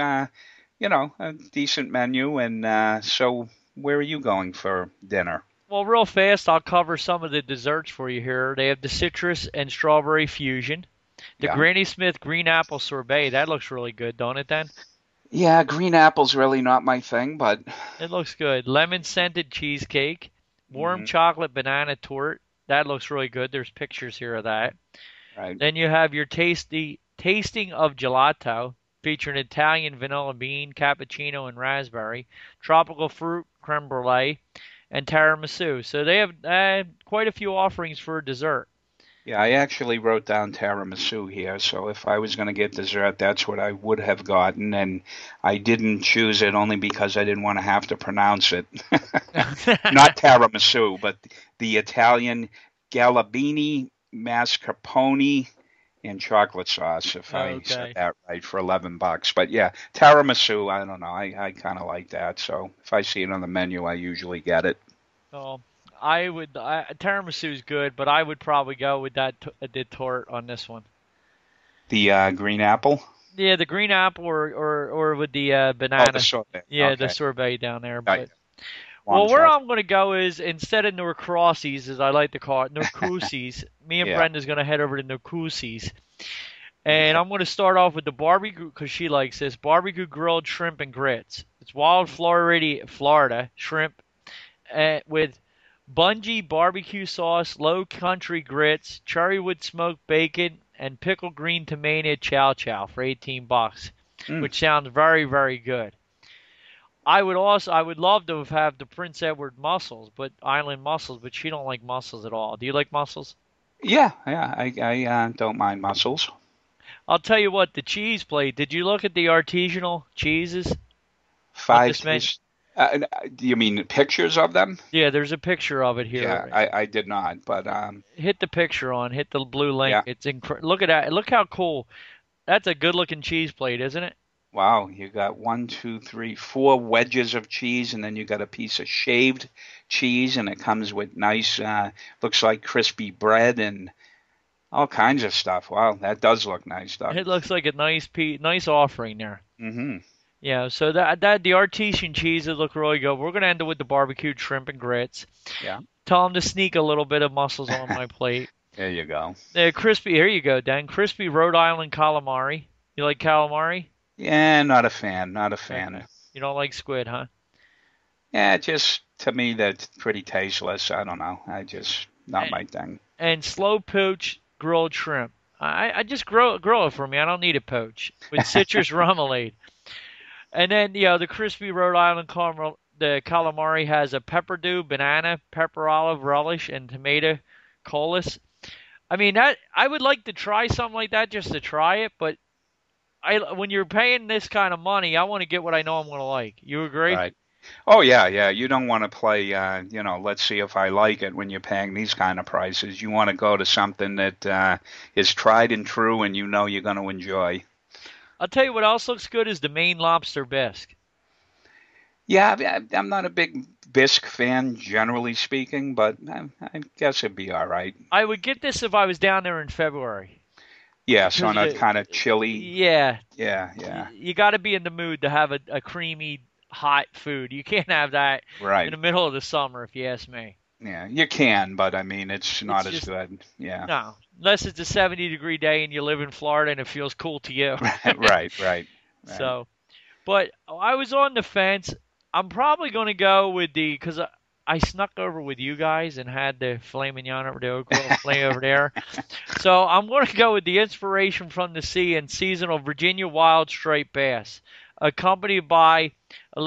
S2: a decent menu, and so where are you going for dinner?
S1: Well, real fast, I'll cover some of the desserts for you here. They have the citrus and strawberry fusion, the
S2: Yeah.
S1: Granny Smith green apple sorbet. That looks really good, don't it? Then
S2: Yeah, green apple's really not my thing, but
S1: it looks good. Lemon scented cheesecake, warm
S2: mhm,
S1: chocolate banana torte. That looks really good. There's pictures here of that.
S2: right.
S1: Then you have your tasting of gelato, featuring Italian vanilla bean, cappuccino, and raspberry, tropical fruit creme brulee, and tiramisu. So they have quite a few offerings for dessert.
S2: Yeah, I actually wrote down tiramisu here, so if I was going to get dessert, that's what I would have gotten, and I didn't choose it only because I didn't want to have to pronounce it. Not tiramisu, but the Italian galabini, mascarpone, and chocolate sauce, if I said
S1: Okay.
S2: that right, for $11. But yeah, tiramisu, I don't know, I kind of like that, so if I see it on the menu, I usually get it.
S1: So tiramisu is good, but I would probably go with the tort on this one.
S2: The green apple?
S1: Yeah, the green apple or with the
S2: Oh, the
S1: banana.
S2: sorbet.
S1: Yeah, the
S2: Okay.
S1: sorbet down there.
S2: Got you.
S1: But
S2: Warm
S1: well, where
S2: chocolate.
S1: I'm going to go is instead of Norcrossies, as I like to call it, Norcousies. Me and
S2: Yeah.
S1: Brenda's going to head over to Norcousies, and I'm going to start off with the barbecue because she likes this barbecue grilled shrimp and grits. It's wild Florida shrimp with Bungie barbecue sauce, low country grits, cherrywood smoked bacon, and pickled green tomato chow chow for $18.
S2: Mm.
S1: which sounds very, very good. I would love to have the Prince Edward mussels, but island mussels, but she don't like mussels at all. Do you like mussels?
S2: Yeah, yeah. I don't mind mussels.
S1: I'll tell you what, the cheese plate. Did you look at the artisanal cheeses on
S2: Five
S1: this menu?
S2: taste. Do you mean pictures of them?
S1: Yeah, there's a picture of it
S2: Yeah,
S1: here.
S2: I did not, but
S1: Hit the picture on, hit the blue link.
S2: yeah.
S1: It's look at that. Look how cool. That's a good looking cheese plate, isn't it?
S2: Wow, you got one, two, three, four wedges of cheese, and then you got a piece of shaved cheese, and it comes with nice, looks like crispy bread and all kinds of stuff. Wow, that does look nice, Doug.
S1: It looks like a nice offering there.
S2: Mm-hmm.
S1: Yeah, so that the artesian cheeses look really good. We're gonna end it with the barbecued shrimp and grits.
S2: Yeah,
S1: Tell them to sneak a little bit of mussels on my plate.
S2: there you go.
S1: Crispy. Here you go, Dan. Crispy Rhode Island calamari. You like calamari?
S2: Yeah, not a fan, not a
S1: Okay.
S2: fan.
S1: You don't like squid, huh?
S2: Yeah, just to me that's pretty tasteless. I don't know. Not
S1: And,
S2: my thing.
S1: and slow poach grilled shrimp. I just grill it for me. I don't need a poach with citrus remoulade. And then the crispy Rhode Island calamari. The calamari has a pepperdew, banana, pepper olive relish, and tomato colas. I mean that I would like to try something like that just to try it, but when you're paying this kind of money, I want to get what I know I'm going to like. You agree?
S2: Right. Oh yeah, yeah. You don't want to play, let's see if I like it when you're paying these kind of prices. You want to go to something that is tried and true, and you know you're going to enjoy.
S1: I'll tell you what else looks good is the Maine lobster bisque.
S2: Yeah, I'm not a big bisque fan, generally speaking, but I guess it'd be all right.
S1: I would get this if I was down there in February.
S2: Yes,
S1: Because
S2: on a kind of chilly.
S1: yeah,
S2: Yeah, yeah.
S1: you got to be in the mood to have a creamy, hot food. You can't have that in
S2: Right.
S1: the middle of the summer, if you ask me.
S2: Yeah, you can, but I mean, it's
S1: It's
S2: not as
S1: just
S2: good. Yeah.
S1: no, unless it's a 70-degree day and you live in Florida and it feels cool to you.
S2: Right, right, right.
S1: So, but I was on the fence. I'm probably going to go with because I snuck over with you guys and had the filet mignon over the oak grove filet over there. So I'm going to go with the inspiration from the sea and seasonal Virginia wild striped bass, accompanied by a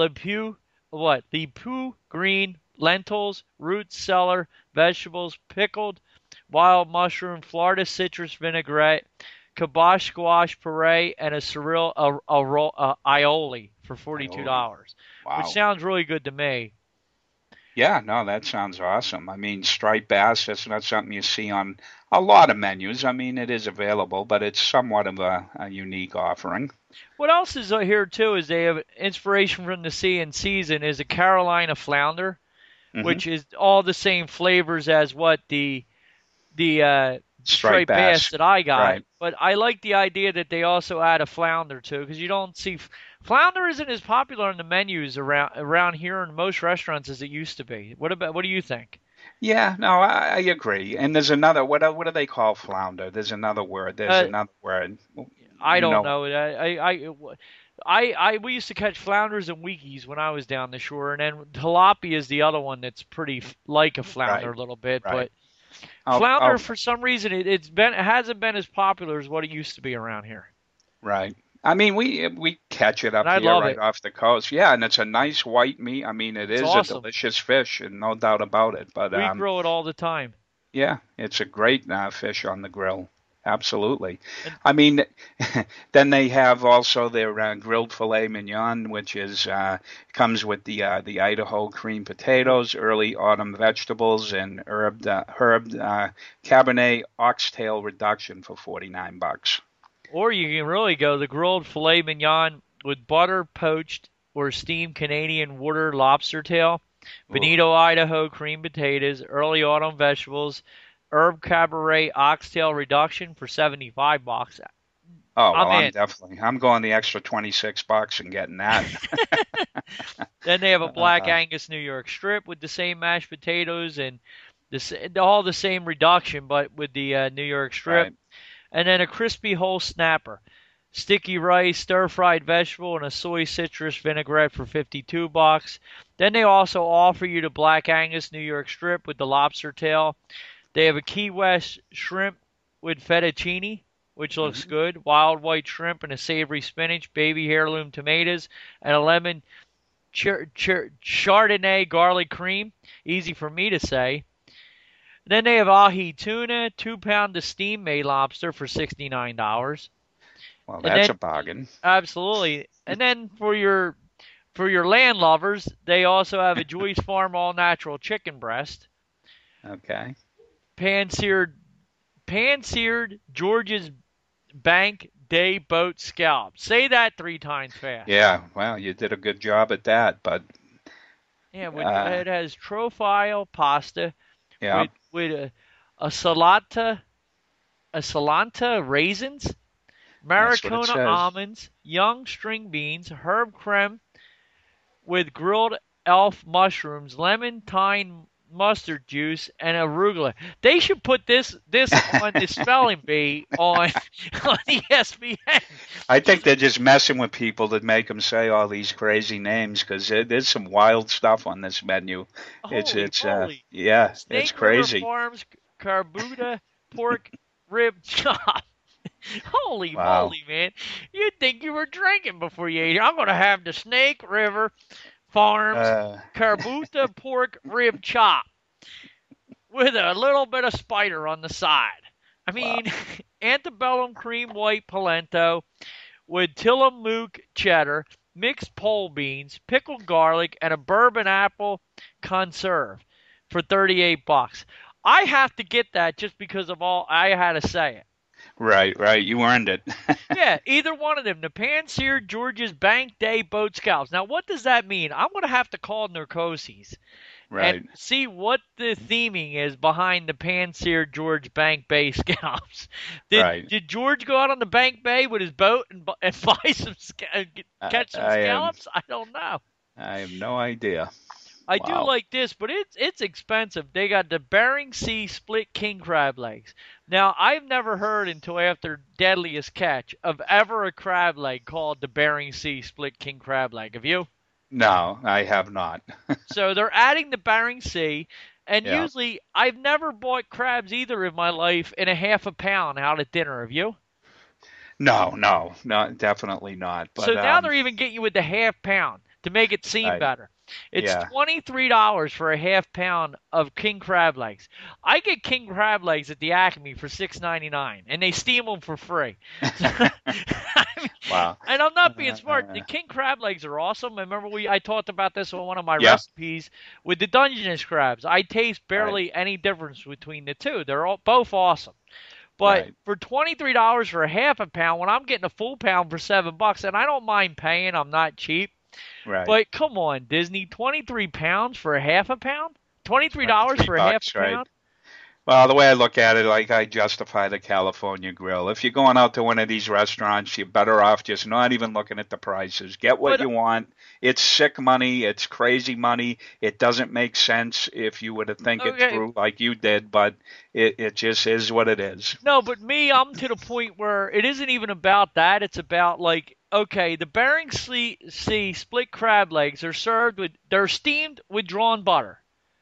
S1: Le Pew green lentils, roots, celery, vegetables, pickled wild mushroom, Florida citrus vinaigrette, kibosh squash puree, and a surreal aioli for $42, which
S2: Wow.
S1: sounds really good to me.
S2: Yeah, no, that sounds awesome. I mean, striped bass, that's not something you see on a lot of menus. I mean, it is available, but it's somewhat of a unique offering.
S1: What else is here too is they have inspiration from the sea and season is a Carolina flounder,
S2: Hmm.
S1: which is all the same flavors as what the
S2: Striped
S1: striped bass
S2: bass,
S1: that I got.
S2: right.
S1: But I like the idea that they also add a flounder too, because you don't see flounder isn't as popular in the menus around here in most restaurants as it used to be. What do you think?
S2: Yeah, no, I agree. And there's another, what do they call flounder? There's another word. There's
S1: Uh,
S2: another word.
S1: I
S2: You
S1: don't
S2: know,
S1: know. We used to catch flounders and weekies when I was down the shore, and then tilapia is the other one that's pretty like a flounder
S2: right,
S1: a little bit,
S2: right.
S1: but
S2: I'll
S1: flounder for some reason it hasn't been as popular as what it used to be around here,
S2: right. I mean, we catch it
S1: and
S2: up
S1: I
S2: here
S1: love
S2: right
S1: it.
S2: off the coast. Yeah, and it's a nice white meat. I mean, it
S1: It's
S2: is a
S1: awesome.
S2: delicious fish, and no doubt about it. But
S1: We grill it all the time.
S2: yeah, it's a great fish on the grill. Absolutely.
S1: And
S2: I mean, then they have also their grilled filet mignon, which is comes with the Idaho cream potatoes, early autumn vegetables, and herbed Cabernet oxtail reduction for $49.
S1: or you can really go the grilled filet mignon with butter poached or steamed Canadian water lobster tail,
S2: Ooh.
S1: bonito Idaho cream potatoes, early autumn vegetables, herb cabaret oxtail reduction for $75.
S2: Oh well,
S1: I'm in.
S2: I'm going the extra $26 and getting that.
S1: Then they have a black
S2: Uh,
S1: Angus New York strip with the same mashed potatoes and all the same reduction, but with the New York strip.
S2: right.
S1: And then a crispy whole snapper, sticky rice, stir-fried vegetable, and a soy citrus vinaigrette for $52. Then they also offer you the black Angus New York strip with the lobster tail. They have a Key West shrimp with fettuccine, which looks
S2: Hmm.
S1: good, wild white shrimp and a savory spinach, baby heirloom tomatoes, and a lemon Chardonnay garlic cream. Easy for me to say. Then they have ahi tuna, 2 pound of steamed May lobster for $69.
S2: Well,
S1: And
S2: that's a
S1: then
S2: bargain.
S1: absolutely. And then for your land lovers, they also have a Joyce Farm all natural chicken breast,
S2: Okay.
S1: pan seared George's Bank Day boat scallops. Say that 3 times fast.
S2: Yeah. Well, you did a good job at that, but
S1: Yeah,
S2: uh,
S1: it has trofile pasta
S2: yeah,
S1: with a salata raisins,
S2: that's what it
S1: Maracona
S2: says.
S1: almonds, young string beans, herb creme with grilled elf mushrooms, lemon thyme mustard juice, and arugula. They should put this on the spelling bee on on ESPN.
S2: I think
S1: Just
S2: they're just messing with people to make them say all these crazy names because there's some wild stuff on this menu.
S1: holy moly.
S2: Yeah, it's
S1: Snake River
S2: crazy.
S1: Farms Carbuta pork rib chop. Holy
S2: Wow.
S1: moly, man. You'd think you were drinking before you ate it. I'm going to have the Snake River Farms
S2: Uh,
S1: Carbuta pork rib chop with a little bit of spider on the side. I
S2: wow.
S1: mean, antebellum cream white polenta with Tillamook cheddar, mixed pole beans, pickled garlic, and a bourbon apple conserve for $38. I have to get that just because of all I had to say it.
S2: Right, right. You earned it.
S1: Yeah, either one of them. The pan-seared George's Bank Day boat scallops. Now, what does that mean? I'm going to have to call Narcosis and
S2: Right,
S1: see what the theming is behind the pan-seared George Bank Bay scallops.
S2: right.
S1: Did George go out on the Bank Bay with his boat and buy some catch some
S2: I am.
S1: scallops? I don't know.
S2: I have no idea.
S1: I do
S2: Wow.
S1: like this, but it's expensive. They got the Bering Sea split king crab legs. Now, I've never heard until after Deadliest Catch of ever a crab leg called the Bering Sea split king crab leg. Have you?
S2: No, I have not.
S1: So they're adding the Bering Sea, and
S2: Yeah.
S1: usually I've never bought crabs either in my life in a half a pound out at dinner. Have you?
S2: No, no, no, definitely not.
S1: So
S2: But
S1: now they're even getting you with the half pound to make it seem
S2: right.
S1: better. It's
S2: Yeah.
S1: $23 for a half pound of king crab legs. I get king crab legs at the Acme for $6.99, and they steam them for free. I mean,
S2: Wow.
S1: and I'm not being smart. The
S2: Uh,
S1: king crab legs are awesome. I remember I talked about this on one of my
S2: yeah.
S1: recipes with the Dungeness crabs. I taste
S2: Right.
S1: barely any difference between the two. They're both awesome. But
S2: Right.
S1: for $23 for a half a pound, when I'm getting a full pound for $7, and I don't mind paying, I'm not cheap.
S2: Right.
S1: But come on, Disney, 23 pounds for a half a pound? $23
S2: 23
S1: for a half
S2: bucks,
S1: a
S2: right?
S1: pound?
S2: Well, the way I look at it, like I justify the California Grill. If you're going out to one of these restaurants, you're better off just not even looking at the prices. Get what
S1: But
S2: you want. It's sick money. It's crazy money. It doesn't make sense if you were to think it
S1: okay,
S2: through like you did, but it just is what it is.
S1: no, but me, I'm to the point where it isn't even about that. It's about like, okay, the Bering Sea split crab legs are they're steamed with drawn butter.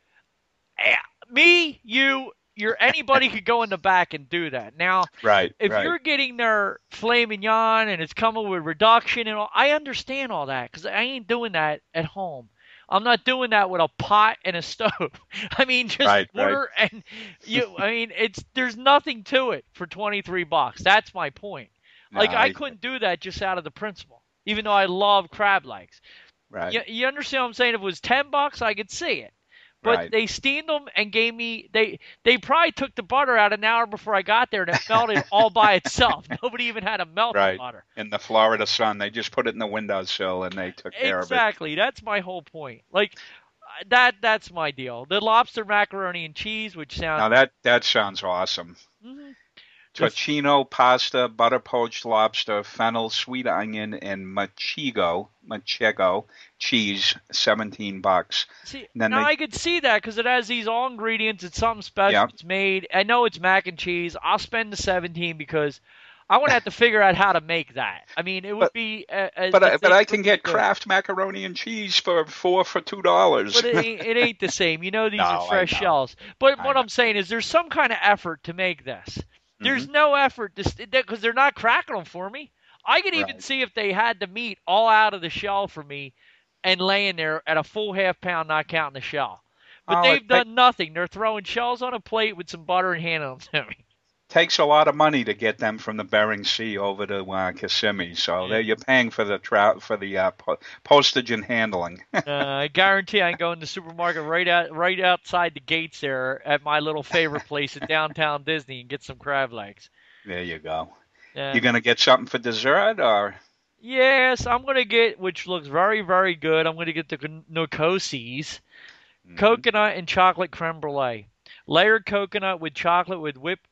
S1: Me, anybody could go in the back and do that. Now,
S2: Right,
S1: if
S2: right,
S1: you're getting their filet mignon and it's coming with reduction and all, I understand all that because I ain't doing that at home. I'm not doing that with a pot and a stove. I mean, just
S2: right, right.
S1: water and I mean, there's nothing to it for $23. That's my point.
S2: No,
S1: Like I couldn't do that just out of the principle, even though I love crab legs.
S2: right,
S1: You understand what I'm saying? If it was $10, I could see it. But
S2: right,
S1: they steamed them and gave me they probably took the butter out an hour before I got there and it melted all by itself. Nobody even had to melt the
S2: right.
S1: butter.
S2: In the Florida sun, they just put it in the windowsill and they took care of it.
S1: Exactly. That's my whole point. Like that's my deal. The lobster macaroni and cheese, which sounds
S2: Now that sounds awesome.
S1: mhm. The
S2: Tocino pasta, butter poached lobster, fennel, sweet onion, and manchego cheese, $17.
S1: See,
S2: And then
S1: now
S2: they,
S1: I could see that because it has these all ingredients. It's something special.
S2: yeah,
S1: It's made. I know it's mac and cheese. I'll spend the 17 because I want to have to figure out how to make that. I mean, it would
S2: but
S1: be
S2: but I can
S1: pretty
S2: get
S1: good.
S2: Kraft macaroni and cheese for $2.
S1: But it ain't the same. You know, these are
S2: No, I
S1: fresh
S2: know,
S1: shells. But
S2: I
S1: what
S2: know.
S1: I'm saying is there's some kind of effort to make this. There's no effort because they're not cracking them for me. I could even
S2: Right.
S1: see if they had the meat all out of the shell for me and laying there at a full half pound, not counting the shell. But
S2: Oh,
S1: they've done nothing. They're throwing shells on a plate with some butter and handing them to me.
S2: takes a lot of money to get them from the Bering Sea over to Kissimmee. So
S1: Yeah.
S2: there you're paying for the postage and handling.
S1: I guarantee I can go in the supermarket right outside the gates there at my little favorite place at downtown Disney and get some crab legs.
S2: There you go.
S1: Yeah.
S2: You gonna get something for dessert or?
S1: Yes, I'm gonna get, which looks very, very good. I'm gonna get the Nkosis, coconut and chocolate creme brulee, layered coconut with chocolate with whipped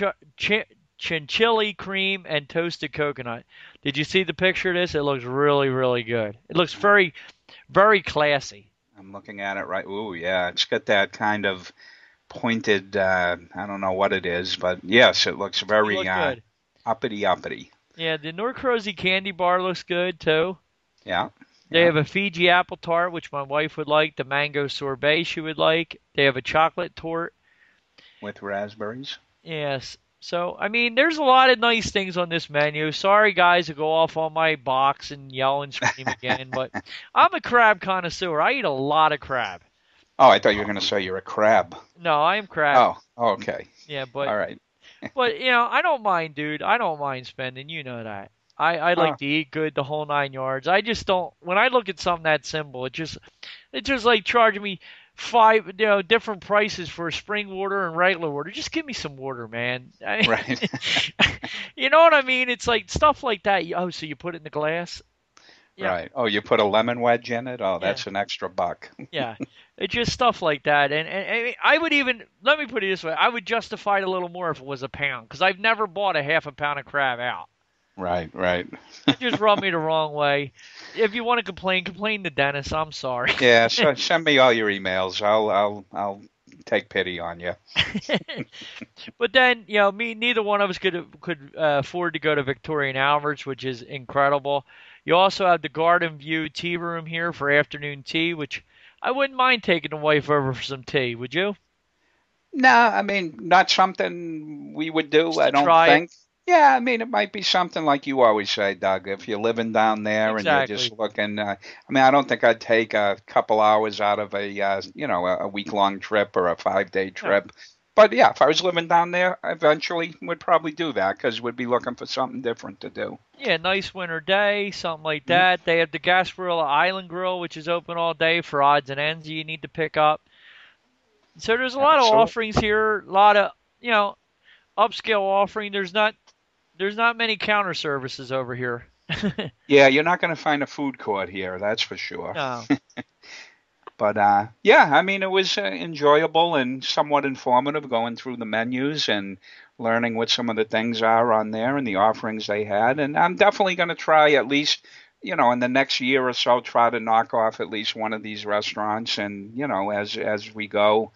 S1: chantilly cream and toasted coconut. Did you see the picture of this? It looks really, really good. It looks very, very classy.
S2: I'm looking at it right. Ooh, yeah, it's got that kind of pointed. I don't know what it is, but yes, it looks very
S1: good.
S2: uppity.
S1: Yeah, the Norcrozy candy bar looks good too.
S2: Yeah.
S1: They have a Fiji apple tart, which my wife would like. The mango sorbet she would like. They have a chocolate tort
S2: with raspberries.
S1: Yes. So, I mean, there's a lot of nice things on this menu. Sorry, guys, to go off on my box and yell and scream again, but I'm a crab connoisseur. I eat a lot of crab.
S2: Oh, I thought you were going to say you're a crab.
S1: No, I am crab.
S2: Oh, okay.
S1: Yeah, but
S2: all right.
S1: But I don't mind, dude. I don't mind spending. You know that. I like to eat good, the whole 9 yards. I just don't. When I look at something that simple, it's just like charging me different prices for spring water and regular water. Just give me some water, man.
S2: Right.
S1: You know what I mean? It's like stuff like that. Oh, so you put it in the glass?
S2: Yeah. Right. Oh, you put a lemon wedge in it? Oh, that's an extra buck.
S1: Yeah. It's just stuff like that. And I would even, let me put it this way, I would justify it a little more if it was a pound, because I've never bought a half a pound of crab out.
S2: Right.
S1: It just rubbed me the wrong way. If you want to complain to Dennis. I'm sorry.
S2: Yeah, so send me all your emails. I'll take pity on you.
S1: But then, neither one of us could afford to go to Victoria and Albert's, which is incredible. You also have the Garden View tea room here for afternoon tea, which I wouldn't mind taking the wife over for some tea. Would you?
S2: No, I mean, not something we would do, I don't think. Yeah, I mean, it might be something like you always say, Doug. If you're living down there and you're just looking, I mean, I don't think I'd take a couple hours out of a week-long trip or a 5-day trip. Yeah. But yeah, if I was living down there, eventually would probably do that because we'd be looking for something different to do.
S1: Yeah, nice winter day, something like that. They have the Gasparilla Island Grill, which is open all day for odds and ends you need to pick up. So there's a lot of offerings here, a lot of upscale offering. There's not many counter services over here.
S2: Yeah, you're not going to find a food court here, that's for sure.
S1: No.
S2: But yeah, I mean, it was enjoyable and somewhat informative going through the menus and learning what some of the things are on there and the offerings they had. And I'm definitely going to try at least, in the next year or so, try to knock off at least one of these restaurants. And, as we go,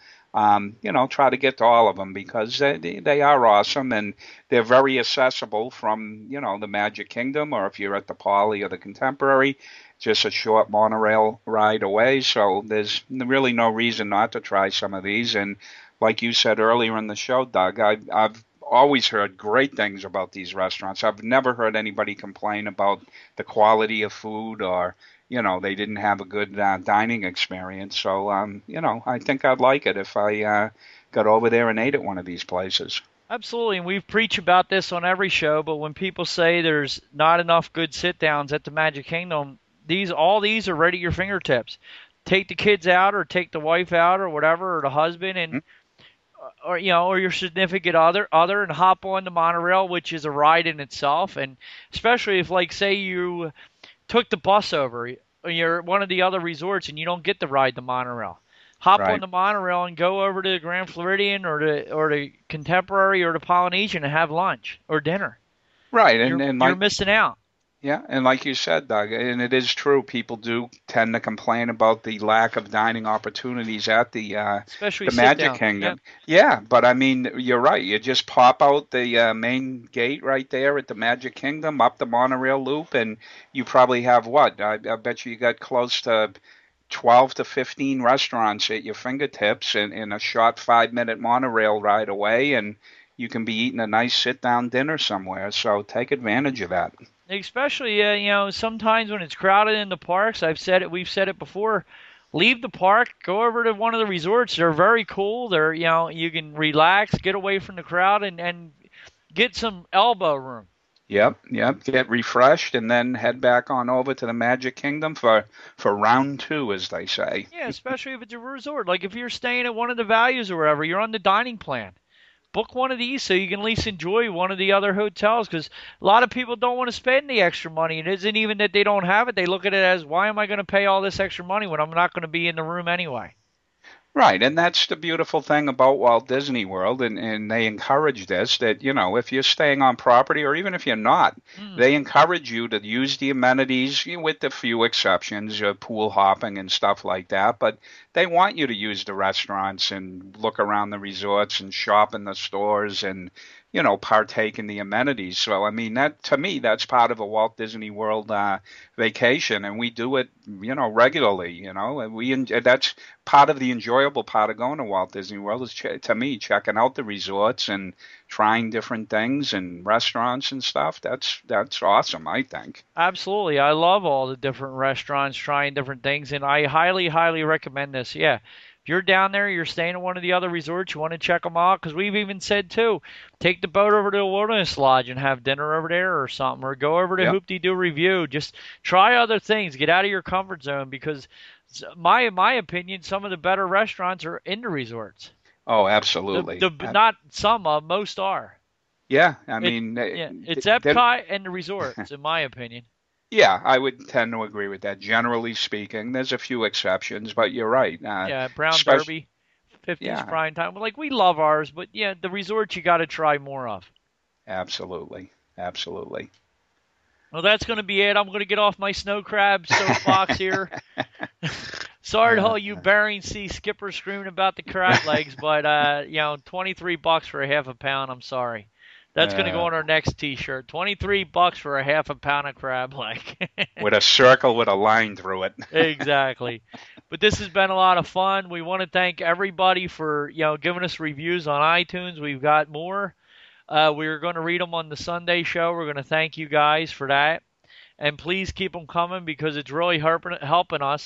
S2: try to get to all of them because they are awesome and they're very accessible from, the Magic Kingdom, or if you're at the Poly or the Contemporary, just a short monorail ride away. So there's really no reason not to try some of these. And like you said earlier in the show, Doug, I've always heard great things about these restaurants. I've never heard anybody complain about the quality of food or, they didn't have a good dining experience. So, I think I'd like it if I got over there and ate at one of these places.
S1: Absolutely, and we preach about this on every show, but when people say there's not enough good sit-downs at the Magic Kingdom, all these are right at your fingertips. Take the kids out or take the wife out or whatever, or the husband, and or your significant other and hop on the monorail, which is a ride in itself. And especially if, like, say you took the bus over, or you're at one of the other resorts and you don't get to ride the monorail. Hop on the monorail and go over to the Grand Floridian or the Contemporary or the Polynesian and have lunch or dinner.
S2: Right,
S1: you're missing out.
S2: Yeah, and like you said, Doug, and it is true, people do tend to complain about the lack of dining opportunities at the Magic Kingdom. Yeah, but I mean, you're right. You just pop out the main gate right there at the Magic Kingdom, up the monorail loop, and you probably have what? I bet you got close to 12 to 15 restaurants at your fingertips in a short 5-minute monorail ride away, and you can be eating a nice sit-down dinner somewhere. So take advantage of that.
S1: Especially, sometimes when it's crowded in the parks, we've said it before, leave the park, go over to one of the resorts. They're very cool. You can relax, get away from the crowd, and get some elbow room.
S2: Yep. Get refreshed and then head back on over to the Magic Kingdom for round two, as they say.
S1: Yeah, especially if it's a resort. Like if you're staying at one of the values or wherever, you're on the dining plan. Book one of these so you can at least enjoy one of the other hotels, because a lot of people don't want to spend the extra money. It isn't even that they don't have it. They look at it as, why am I going to pay all this extra money when I'm not going to be in the room anyway?
S2: Right, and that's the beautiful thing about Walt Disney World, and they encourage this, that, if you're staying on property, or even if you're not, they encourage you to use the amenities, with a few exceptions, pool hopping and stuff like that, but they want you to use the restaurants and look around the resorts and shop in the stores and, partake in the amenities. So, I mean, to me, that's part of a Walt Disney World vacation, and we do it, regularly, and that's part of the enjoyable part of going to Walt Disney World is, to me, checking out the resorts and trying different things and restaurants and stuff. That's awesome, I think.
S1: Absolutely. I love all the different restaurants, trying different things, and I highly, highly recommend this. Yeah. If you're down there, you're staying at one of the other resorts, you want to check them out, because we've even said, too, take the boat over to the Wilderness Lodge and have dinner over there or something, or go over to Hoop-Dee-Doo Review. Just try other things. Get out of your comfort zone, because my opinion, some of the better restaurants are in the resorts.
S2: Oh, absolutely.
S1: Not some of, most are.
S2: Yeah, I mean...
S1: it's Epcot and the resorts, in my opinion.
S2: Yeah, I would tend to agree with that. Generally speaking, there's a few exceptions, but you're right.
S1: Brown Derby, 50s prime time. Like, we love ours, but yeah, the resorts you got to try more of.
S2: Absolutely.
S1: Well, that's going to be it. I'm going to get off my snow crab soapbox here. Sorry to all you Bering Sea skippers screaming about the crab legs, but $23 for a half a pound. I'm sorry. That's going to go on our next T-shirt. $23 for a half a pound of crab leg.
S2: With a circle with a line through it.
S1: Exactly. But this has been a lot of fun. We want to thank everybody for giving us reviews on iTunes. We've got more. We're going to read them on the Sunday show. We're going to thank you guys for that. And please keep them coming, because it's really helping us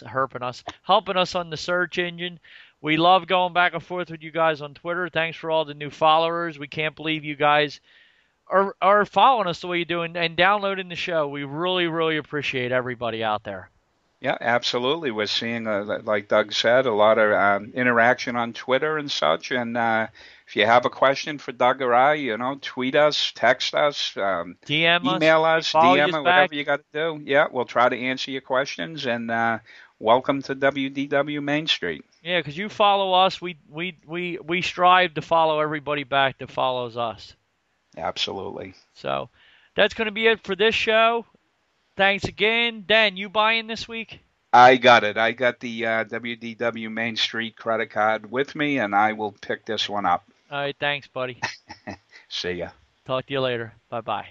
S1: on the search engine. We love going back and forth with you guys on Twitter. Thanks for all the new followers. We can't believe you guys are following us the way you do and downloading the show. We really, really appreciate everybody out there.
S2: Yeah, absolutely. We're seeing, like Doug said, a lot of interaction on Twitter and such. And if you have a question for Doug or I, tweet us, text us, email us, DM us, whatever you got to do. Yeah, we'll try to answer your questions. And welcome to WDW Main Street.
S1: Yeah, because you follow us, we strive to follow everybody back that follows us.
S2: Absolutely.
S1: So that's going to be it for this show. Thanks again. Dan, you buying this week?
S2: I got it. I got the WDW Main Street credit card with me, and I will pick this one up.
S1: All right, thanks, buddy.
S2: See ya.
S1: Talk to you later. Bye-bye.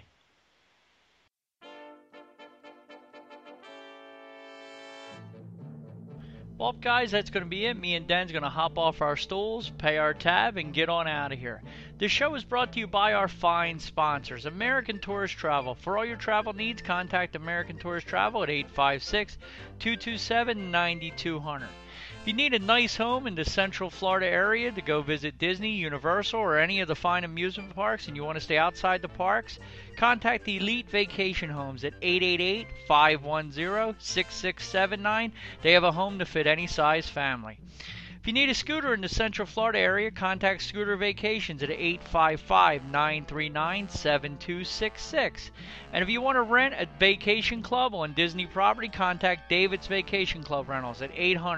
S1: Well, guys, that's going to be it. Me and Dan's going to hop off our stools, pay our tab, and get on out of here. This show is brought to you by our fine sponsors, American Tourist Travel. For all your travel needs, contact American Tourist Travel at 856-227-9200. If you need a nice home in the Central Florida area to go visit Disney, Universal, or any of the fine amusement parks, and you want to stay outside the parks, contact the Elite Vacation Homes at 888-510-6679. They have a home to fit any size family. If you need a scooter in the Central Florida area, contact Scooter Vacations at 855-939-7266. And if you want to rent a vacation club on Disney property, contact David's Vacation Club Rentals at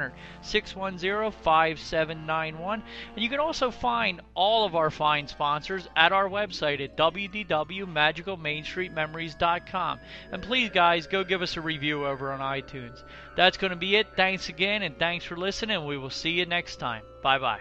S1: 800-610-5791. And you can also find all of our fine sponsors at our website at www.magicalmainstreetmemories.com. And please, guys, go give us a review over on iTunes. That's going to be it. Thanks again, and thanks for listening. We will see you next time. Bye-bye.